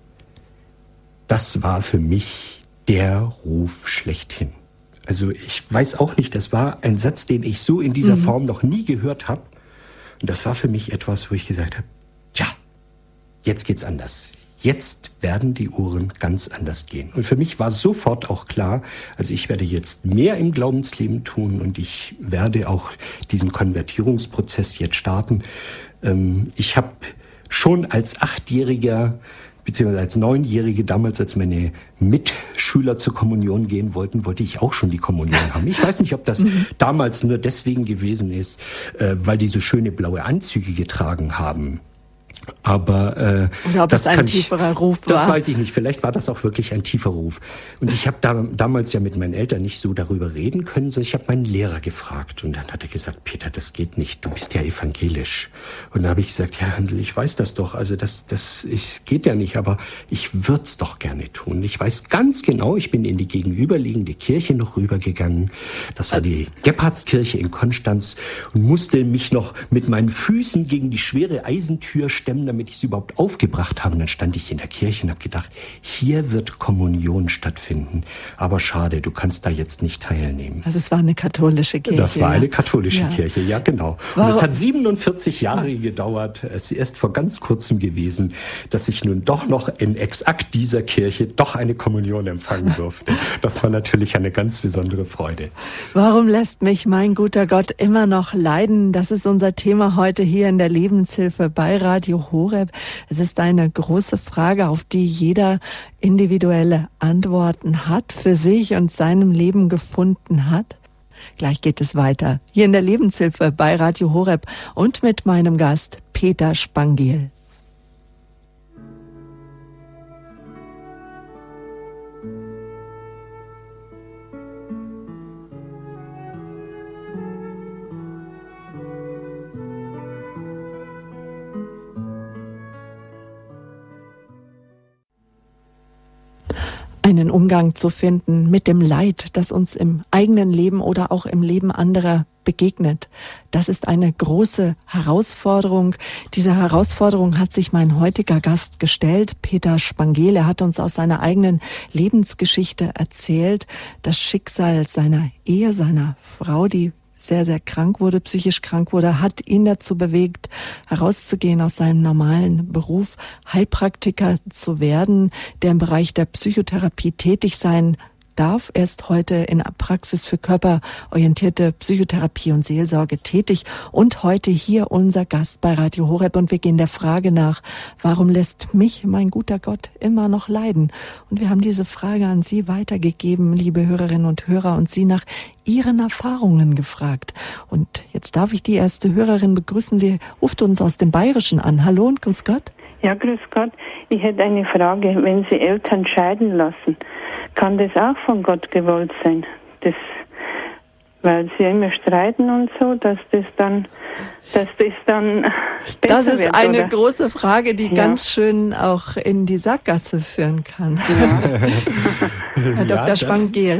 Das war für mich der Ruf schlechthin. Also ich weiß auch nicht, das war ein Satz, den ich so in dieser mhm. Form noch nie gehört habe. Und das war für mich etwas, wo ich gesagt habe, tja, jetzt geht's anders. Jetzt werden die Uhren ganz anders gehen. Und für mich war sofort auch klar, also ich werde jetzt mehr im Glaubensleben tun und ich werde auch diesen Konvertierungsprozess jetzt starten. Ich habe schon als Achtjähriger beziehungsweise als Neunjährige, damals, als meine Mitschüler zur Kommunion gehen wollten, wollte ich auch schon die Kommunion haben. Ich weiß nicht, ob das damals nur deswegen gewesen ist, äh, weil die so schöne blaue Anzüge getragen haben. Aber äh, oder ob das es ein tieferer ich, Ruf war. Das weiß ich nicht. Vielleicht war das auch wirklich ein tiefer Ruf. Und ich habe da, damals ja mit meinen Eltern nicht so darüber reden können, sondern ich habe meinen Lehrer gefragt. Und dann hat er gesagt, Peter, das geht nicht. Du bist ja evangelisch. Und dann habe ich gesagt, ja Hansel, ich weiß das doch. Also das, das ich, geht ja nicht. Aber ich würde es doch gerne tun. Ich weiß ganz genau, ich bin in die gegenüberliegende Kirche noch rübergegangen. Das war die Gebhardskirche in Konstanz und musste mich noch mit meinen Füßen gegen die schwere Eisentür stemmen, damit ich sie überhaupt aufgebracht habe. Und dann stand ich in der Kirche und habe gedacht, hier wird Kommunion stattfinden. Aber schade, du kannst da jetzt nicht teilnehmen. Also es war eine katholische Kirche. Das war ja. eine katholische ja. Kirche, ja genau. Warum? Und es hat siebenundvierzig Jahre ja. gedauert. Es ist erst vor ganz kurzem gewesen, dass ich nun doch noch in exakt dieser Kirche doch eine Kommunion empfangen durfte. Das war natürlich eine ganz besondere Freude. Warum lässt mich mein guter Gott immer noch leiden? Das ist unser Thema heute hier in der Lebenshilfe bei Radio Horeb. Es ist eine große Frage, auf die jeder individuelle Antworten hat, für sich und seinem Leben gefunden hat. Gleich geht es weiter, hier in der Lebenshilfe bei Radio Horeb und mit meinem Gast Peter Spangiel. Einen Umgang zu finden mit dem Leid, das uns im eigenen Leben oder auch im Leben anderer begegnet. Das ist eine große Herausforderung. Diese Herausforderung hat sich mein heutiger Gast gestellt, Peter Spangiel. Er hat uns aus seiner eigenen Lebensgeschichte erzählt, das Schicksal seiner Ehe, seiner Frau, die sehr, sehr krank wurde, psychisch krank wurde, hat ihn dazu bewegt, herauszugehen aus seinem normalen Beruf, Heilpraktiker zu werden, der im Bereich der Psychotherapie tätig sein darf. Er ist heute in der Praxis für körperorientierte Psychotherapie und Seelsorge tätig und heute hier unser Gast bei Radio Horeb. Und wir gehen der Frage nach, warum lässt mich mein guter Gott immer noch leiden? Und wir haben diese Frage an Sie weitergegeben, liebe Hörerinnen und Hörer, und Sie nach Ihren Erfahrungen gefragt. Und jetzt darf ich die erste Hörerin begrüßen. Sie ruft uns aus dem Bayerischen an. Hallo und grüß Gott. Ja, grüß Gott. Ich hätte eine Frage. Wenn Sie Eltern scheiden lassen, kann das auch von Gott gewollt sein? Das, weil sie immer streiten und so, dass das dann, dass das dann besser Das ist wird, eine oder? große Frage, die ja. ganz schön auch in die Sackgasse führen kann. Ja. Herr Doktor Ja, Spangiel.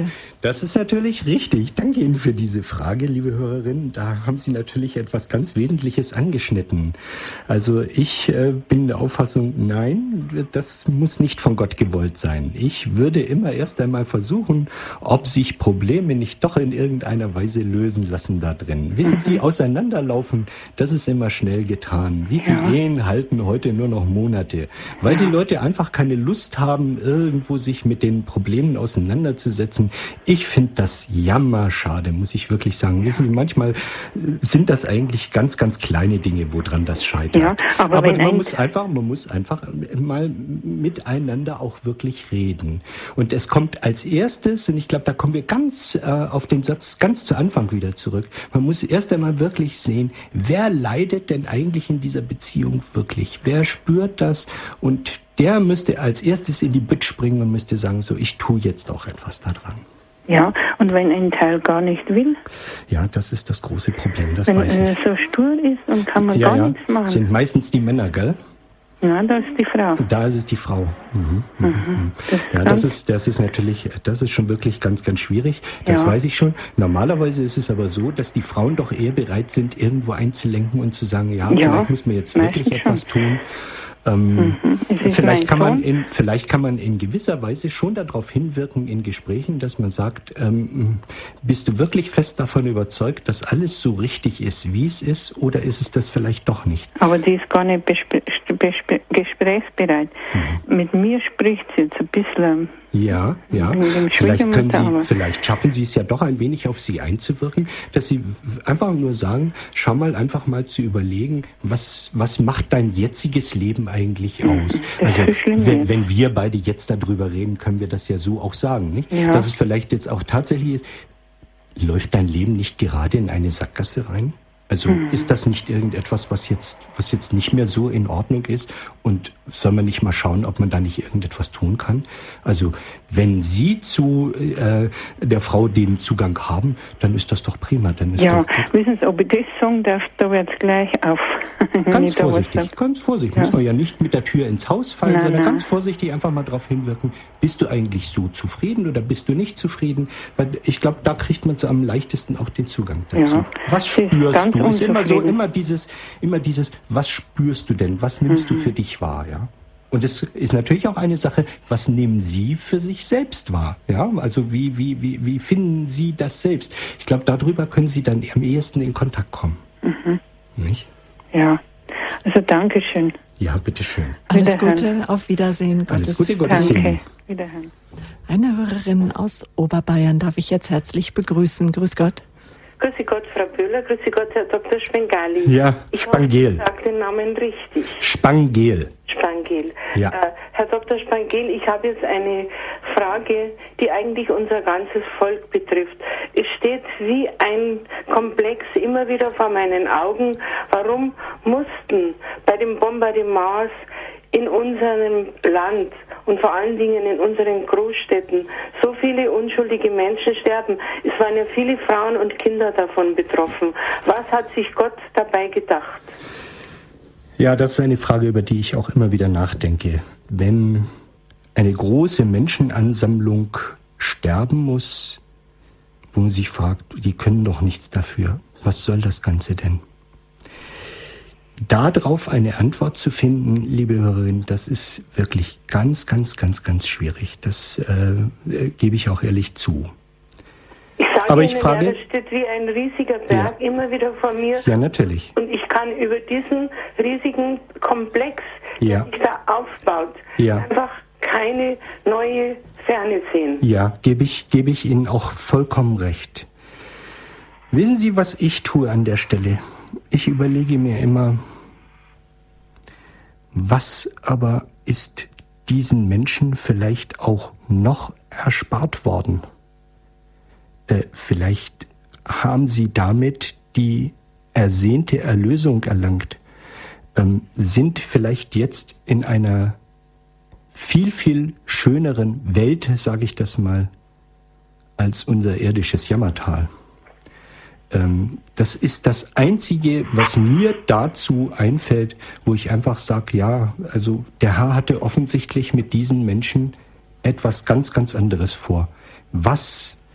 Das ist natürlich richtig. Danke Ihnen für diese Frage, liebe Hörerin. Da haben Sie natürlich etwas ganz Wesentliches angeschnitten. Also ich äh, bin der Auffassung, nein, das muss nicht von Gott gewollt sein. Ich würde immer erst einmal versuchen, ob sich Probleme nicht doch in irgendeiner Weise lösen lassen da drin. Wissen mhm. Sie, auseinanderlaufen, das ist immer schnell getan. Wie viele ja. Ehen halten heute nur noch Monate? Weil ja. die Leute einfach keine Lust haben, irgendwo sich mit den Problemen auseinanderzusetzen. Ich finde das jammerschade, muss ich wirklich sagen. Wissen Sie, manchmal sind das eigentlich ganz, ganz kleine Dinge, woran das scheitert. Ja, aber aber man muss einfach, man muss einfach mal miteinander auch wirklich reden. Und es kommt als erstes, und ich glaube, da kommen wir ganz äh, auf den Satz ganz zu Anfang wieder zurück. Man muss erst einmal wirklich sehen, wer leidet denn eigentlich in dieser Beziehung wirklich? Wer spürt das? Und der müsste als erstes in die Bütt springen und müsste sagen, so, ich tue jetzt auch etwas daran. Ja, und wenn ein Teil gar nicht will? Ja, das ist das große Problem, das wenn weiß ich. Wenn er so stur ist und kann man ja, gar ja. nichts machen. Das sind meistens die Männer, gell? Ja, das ist die Frau. Da ist es die Frau. Mhm, mhm, mhm. Das ja, das ist, das ist natürlich, das ist schon wirklich ganz, ganz schwierig. Das ja. weiß ich schon. Normalerweise ist es aber so, dass die Frauen doch eher bereit sind, irgendwo einzulenken und zu sagen, ja, ja vielleicht muss man jetzt wirklich etwas schon. tun. Ähm, mhm. Vielleicht kann man in, vielleicht kann man in gewisser Weise schon darauf hinwirken in Gesprächen, dass man sagt, ähm, bist du wirklich fest davon überzeugt, dass alles so richtig ist, wie es ist, oder ist es das vielleicht doch nicht? Aber die ist gar nicht besp- besp- gesprächsbereit. Mhm. Mit mir spricht sie jetzt ein bisschen. Ja, ja. Vielleicht können Sie, vielleicht schaffen Sie es ja doch ein wenig auf Sie einzuwirken, dass Sie einfach nur sagen, schau mal einfach mal zu überlegen, was, was macht dein jetziges Leben eigentlich aus? Also, wenn, wenn wir beide jetzt darüber reden, können wir das ja so auch sagen, nicht? Ja. Dass es vielleicht jetzt auch tatsächlich ist, läuft dein Leben nicht gerade in eine Sackgasse rein? Also mhm. ist das nicht irgendetwas, was jetzt, was jetzt nicht mehr so in Ordnung ist? Und soll man nicht mal schauen, ob man da nicht irgendetwas tun kann? Also wenn Sie zu äh, der Frau den Zugang haben, dann ist das doch prima. Dann ist ja, doch gut. Wissen Sie, ob ich das sagen darf, da wird's gleich auf. Ganz vorsichtig, ganz vorsichtig. Ja. Muss man ja nicht mit der Tür ins Haus fallen, nein, sondern nein. ganz vorsichtig einfach mal darauf hinwirken, bist du eigentlich so zufrieden oder bist du nicht zufrieden? Weil ich glaube, da kriegt man so am leichtesten auch den Zugang dazu. Ja. Was spürst du? Ist immer so, immer dieses, immer dieses, was spürst du denn? Was nimmst mhm. du für dich wahr, ja? Und es ist natürlich auch eine Sache, was nehmen Sie für sich selbst wahr? Ja, also wie, wie, wie, wie finden Sie das selbst? Ich glaube, darüber können Sie dann am ehesten in Kontakt kommen. Mhm. Nicht? Ja, also Dankeschön. Ja, bitteschön. Alles Gute, auf Wiedersehen. Alles Gottes. Gute, Gottes Segen. Danke. Wiederhören. Eine Hörerin aus Oberbayern darf ich jetzt herzlich begrüßen. Grüß Gott. Grüße Gott, Frau Böhler. Grüße Gott, Herr Doktor Spengali. Ja, ich Spangel. Ich sage den Namen richtig. Spangel. Spangel. Ja. Äh, Herr Doktor Spangel, ich habe jetzt eine Frage, die eigentlich unser ganzes Volk betrifft. Es steht wie ein Komplex immer wieder vor meinen Augen. Warum mussten bei dem Bombardement in unserem Land und vor allen Dingen in unseren Großstädten so viele unschuldige Menschen sterben? Es waren ja viele Frauen und Kinder davon betroffen. Was hat sich Gott dabei gedacht? Ja, das ist eine Frage, über die ich auch immer wieder nachdenke. Wenn eine große Menschenansammlung sterben muss, wo man sich fragt, die können doch nichts dafür. Was soll das Ganze denn? Darauf eine Antwort zu finden, liebe Hörerin, das ist wirklich ganz, ganz, ganz, ganz schwierig. Das äh, gebe ich auch ehrlich zu. Ich sage Aber Ihnen, ich frage, ja, das steht wie ein riesiger Berg ja. immer wieder vor mir. Ja, natürlich. Und ich kann über diesen riesigen Komplex, ja. der sich da aufbaut, ja. einfach keine neue Ferne sehen. Ja, gebe ich, gebe ich Ihnen auch vollkommen recht. Wissen Sie, was ich tue an der Stelle? Ich überlege mir immer, was aber ist diesen Menschen vielleicht auch noch erspart worden? Äh, vielleicht haben sie damit die ersehnte Erlösung erlangt, ähm, sind vielleicht jetzt in einer viel, viel schöneren Welt, sage ich das mal, als unser irdisches Jammertal. Ähm, das ist das Einzige, was mir dazu einfällt, wo ich einfach sage, ja, also der Herr hatte offensichtlich mit diesen Menschen etwas ganz, ganz anderes vor. Was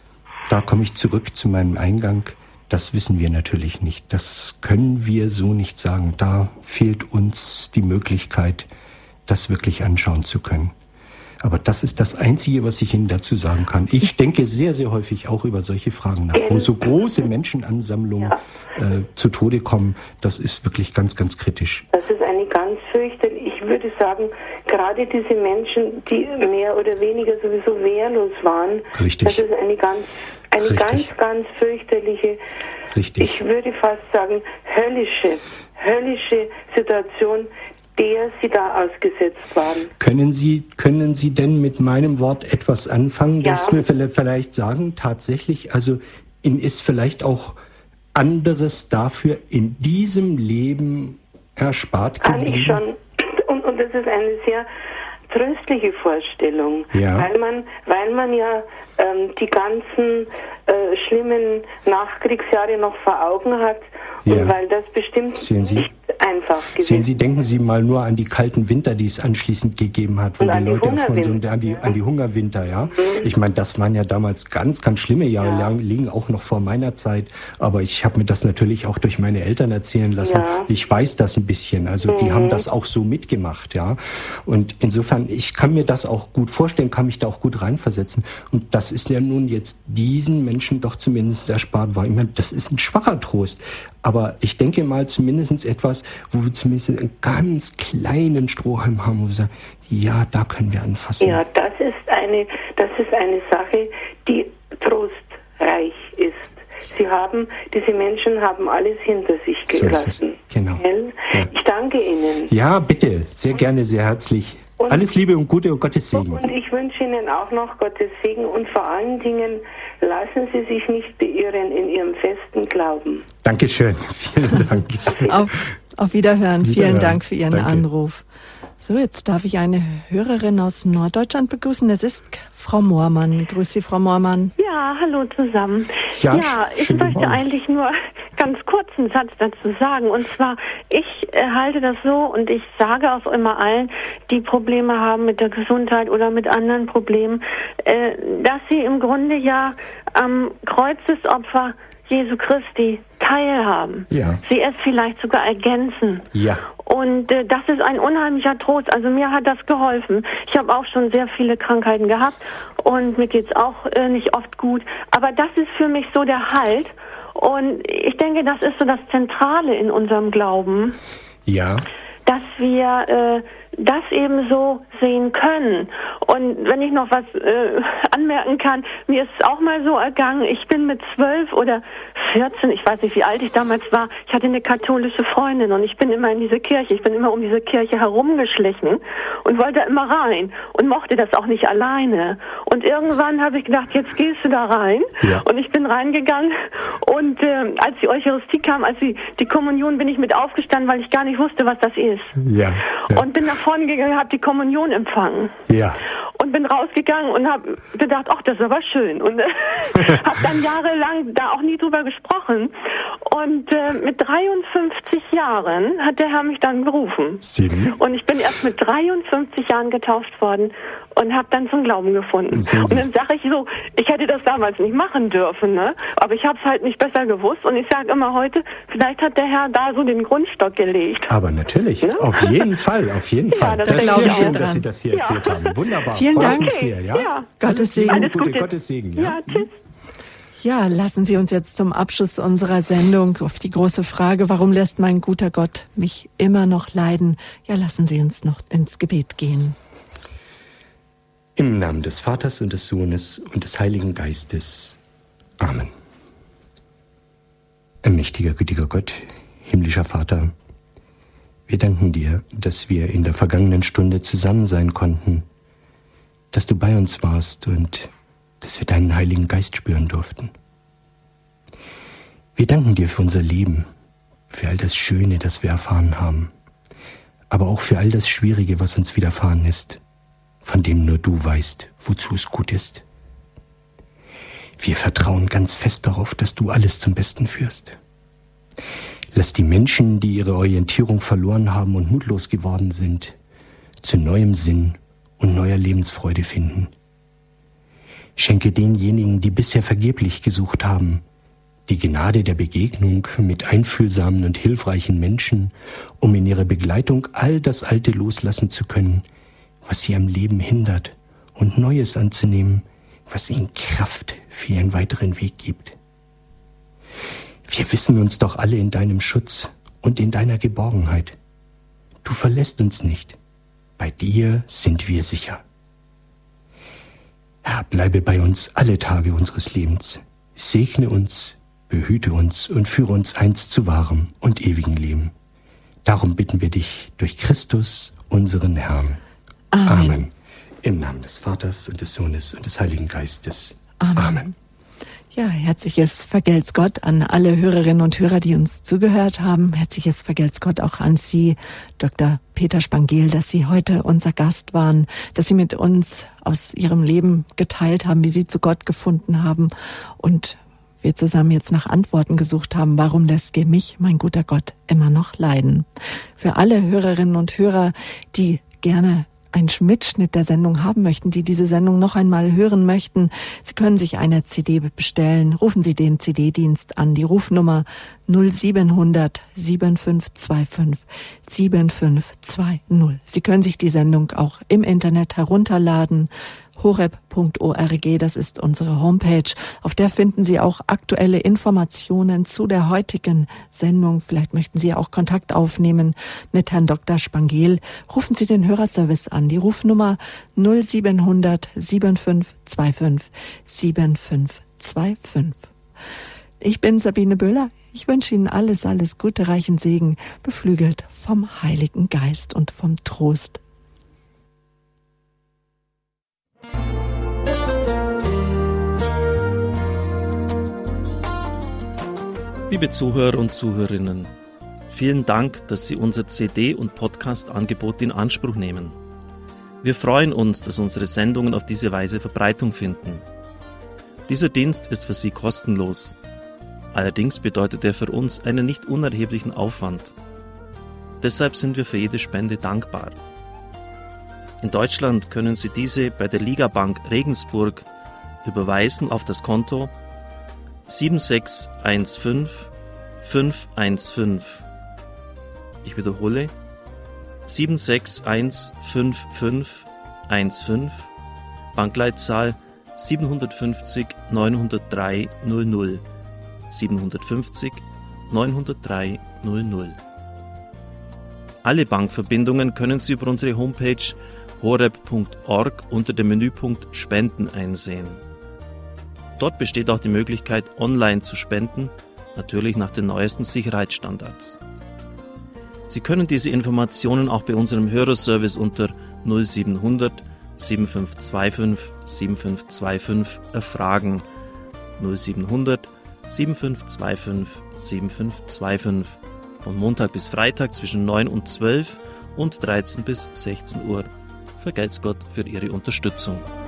da komme ich zurück zu meinem Eingang. Das wissen wir natürlich nicht. Das können wir so nicht sagen. Da fehlt uns die Möglichkeit, das wirklich anschauen zu können. Aber das ist das Einzige, was ich Ihnen dazu sagen kann. Ich denke sehr, sehr häufig auch über solche Fragen nach, wo so große Menschenansammlungen ja. äh, zu Tode kommen. Das ist wirklich ganz, ganz kritisch. Das ist eine ganz fürchterliche, ich würde sagen, gerade diese Menschen, die mehr oder weniger sowieso wehrlos waren, Richtig. Das ist eine ganz, eine Richtig. ganz, ganz fürchterliche, Richtig. ich würde fast sagen, höllische, höllische Situation, der Sie da ausgesetzt waren. Können Sie, können Sie denn mit meinem Wort etwas anfangen, ja. dass wir vielleicht sagen, tatsächlich, also Ihnen ist vielleicht auch anderes dafür in diesem Leben erspart geblieben? Kann ich schon. Und, und das ist eine sehr tröstliche Vorstellung, ja. weil man, weil man ja ähm, die ganzen äh, schlimmen Nachkriegsjahre noch vor Augen hat und ja. weil das bestimmt Sehen Sie? nicht einfach gewesen. Sehen Sie, denken Sie mal nur an die kalten Winter, die es anschließend gegeben hat, wo und die an Leute die von so, an die, an die Hungerwinter, ja. Mhm. Ich meine, das waren ja damals ganz, ganz schlimme Jahre, ja. lang, liegen auch noch vor meiner Zeit. Aber ich habe mir das natürlich auch durch meine Eltern erzählen lassen. Ja. Ich weiß das ein bisschen. Also mhm. die haben das auch so mitgemacht, ja. Und insofern, ich kann mir das auch gut vorstellen, kann mich da auch gut reinversetzen. Und das ist ja nun jetzt diesen Menschen doch zumindest erspart war. Ich meine, das ist ein schwacher Trost. Aber ich denke mal zumindest etwas, wo wir zumindest einen ganz kleinen Strohhalm haben, wo wir sagen, ja, da können wir anfassen. Ja, das ist eine, das ist eine Sache, die trostreich ist. Sie haben, diese Menschen haben alles hinter sich gelassen. So ist es. Genau. Ja. Ich danke Ihnen. Ja, bitte, sehr gerne, sehr herzlich. Und alles Liebe und Gute und Gottes Segen. Und ich wünsche Ihnen auch noch Gottes Segen und vor allen Dingen lassen Sie sich nicht beirren in Ihrem festen Glauben. Dankeschön, vielen Dank. auf, auf Wiederhören. Wiederhören, vielen Dank für Ihren Danke. Anruf. So, jetzt darf ich eine Hörerin aus Norddeutschland begrüßen. Das ist Frau Moormann. Grüß Sie, Frau Moormann. Ja, hallo zusammen. Ja, ja ich möchte Morgen. eigentlich nur ganz kurz einen Satz dazu sagen. Und zwar, ich äh, halte das so und ich sage auch immer allen, die Probleme haben mit der Gesundheit oder mit anderen Problemen, äh, dass sie im Grunde ja am Kreuzesopfer Jesu Christi teilhaben. Ja. Sie es vielleicht sogar ergänzen. Ja. Und äh, das ist ein unheimlicher Trost. Also mir hat das geholfen. Ich habe auch schon sehr viele Krankheiten gehabt und mir geht's auch äh, nicht oft gut. Aber das ist für mich so der Halt. Und ich denke, das ist so das Zentrale in unserem Glauben. Ja. Dass wir äh, das eben so sehen können. Und wenn ich noch was äh, anmerken kann, mir ist es auch mal so ergangen, ich bin mit zwölf oder vierzehn, ich weiß nicht, wie alt ich damals war, ich hatte eine katholische Freundin und ich bin immer in diese Kirche, ich bin immer um diese Kirche herumgeschlichen und wollte immer rein und mochte das auch nicht alleine. Und irgendwann habe ich gedacht, jetzt gehst du da rein. Ja. Und ich bin reingegangen und äh, als die Eucharistie kam, als die, die Kommunion, bin ich mit aufgestanden, weil ich gar nicht wusste, was das ist. Ja. Ja. Und bin nach vorne gegangen, habe die Kommunion empfangen. Ja. Und bin rausgegangen und habe gedacht, ach, das ist aber schön. Und äh, habe dann jahrelang da auch nie drüber gesprochen. Und äh, mit dreiundfünfzig Jahren hat der Herr mich dann gerufen. Sehen Sie? Und ich bin erst mit dreiundfünfzig Jahren getauft worden und habe dann zum Glauben gefunden. Sehen Sie? Und dann sage ich so, ich hätte das damals nicht machen dürfen, ne? Aber ich habe es halt nicht besser gewusst. Und ich sage immer heute, vielleicht hat der Herr da so den Grundstock gelegt. Aber natürlich, Ne? auf jeden Fall, auf jeden Ja, Fall. das Das ist glaube sehr ich schön, auch dass dran. Sie das hier Ja. erzählt haben. Wunderbar. Vielen Freue ich Dank. mich sehr, ja? Ja. Gottes Segen. Alles Gute, Gute. Gottes Segen, ja? Ja, tschüss. Ja, lassen Sie uns jetzt zum Abschluss unserer Sendung auf die große Frage, warum lässt mein guter Gott mich immer noch leiden? Ja, lassen Sie uns noch ins Gebet gehen. Im Namen des Vaters und des Sohnes und des Heiligen Geistes. Amen. Mächtiger, gütiger Gott, himmlischer Vater, wir danken dir, dass wir in der vergangenen Stunde zusammen sein konnten, dass du bei uns warst und dass wir deinen Heiligen Geist spüren durften. Wir danken dir für unser Leben, für all das Schöne, das wir erfahren haben, aber auch für all das Schwierige, was uns widerfahren ist, von dem nur du weißt, wozu es gut ist. Wir vertrauen ganz fest darauf, dass du alles zum Besten führst. Lass die Menschen, die ihre Orientierung verloren haben und mutlos geworden sind, zu neuem Sinn und neuer Lebensfreude finden. Schenke denjenigen, die bisher vergeblich gesucht haben, die Gnade der Begegnung mit einfühlsamen und hilfreichen Menschen, um in ihrer Begleitung all das Alte loslassen zu können, was sie am Leben hindert, und Neues anzunehmen, was ihnen Kraft für ihren weiteren Weg gibt. Wir wissen uns doch alle in deinem Schutz und in deiner Geborgenheit. Du verlässt uns nicht. Bei dir sind wir sicher. Herr, bleibe bei uns alle Tage unseres Lebens. Segne uns, behüte uns und führe uns einst zu wahrem und ewigem Leben. Darum bitten wir dich durch Christus, unseren Herrn. Amen. Amen. Im Namen des Vaters und des Sohnes und des Heiligen Geistes. Amen. Amen. Ja, herzliches Vergelt's Gott an alle Hörerinnen und Hörer, die uns zugehört haben. Herzliches Vergelt's Gott auch an Sie, Doktor Peter Spangel, dass Sie heute unser Gast waren, dass Sie mit uns aus Ihrem Leben geteilt haben, wie Sie zu Gott gefunden haben und wir zusammen jetzt nach Antworten gesucht haben. Warum lässt ihr mich, mein guter Gott, immer noch leiden? Für alle Hörerinnen und Hörer, die gerne einen Mitschnitt der Sendung haben möchten, die diese Sendung noch einmal hören möchten, Sie können sich eine C D bestellen. Rufen Sie den C D-Dienst an, die Rufnummer null siebenhundert siebenundfünfzig fünfundzwanzig siebenundfünfzig zwanzig. Sie können sich die Sendung auch im Internet herunterladen. horeb punkt org, das ist unsere Homepage. Auf der finden Sie auch aktuelle Informationen zu der heutigen Sendung. Vielleicht möchten Sie auch Kontakt aufnehmen mit Herrn Doktor Spangel. Rufen Sie den Hörerservice an, die Rufnummer null siebenhundert siebenundfünfzig fünfundzwanzig siebenundfünfzig fünfzig. Ich bin Sabine Böhler. Ich wünsche Ihnen alles, alles Gute, reichen Segen, beflügelt vom Heiligen Geist und vom Trost. Liebe Zuhörer und Zuhörerinnen, vielen Dank, dass Sie unser C D- und Podcast-Angebot in Anspruch nehmen. Wir freuen uns, dass unsere Sendungen auf diese Weise Verbreitung finden. Dieser Dienst ist für Sie kostenlos. Allerdings bedeutet er für uns einen nicht unerheblichen Aufwand. Deshalb sind wir für jede Spende dankbar. In Deutschland können Sie diese bei der Ligabank Regensburg überweisen auf das Konto sieben sechs eins fünf fünf eins fünf. Ich wiederhole, sieben sechs eins fünf fünf eins fünf, Bankleitzahl siebenhundertfünfzig neunhundertdrei null null, siebenhundertfünfzig neunhundertdrei null null. Alle Bankverbindungen können Sie über unsere Homepage horeb punkt org unter dem Menüpunkt Spenden einsehen. Dort besteht auch die Möglichkeit, online zu spenden, natürlich nach den neuesten Sicherheitsstandards. Sie können diese Informationen auch bei unserem Hörerservice unter null siebenhundert siebenundfünfzig fünfundzwanzig siebenundfünfzig zweiundfünfzig erfragen. null siebenhundert siebenundfünfzig fünfundzwanzig siebenundfünfzig zweiundfünfzig von Montag bis Freitag zwischen neun und zwölf und dreizehn bis sechzehn Uhr. Vergelt's Gott für Ihre Unterstützung.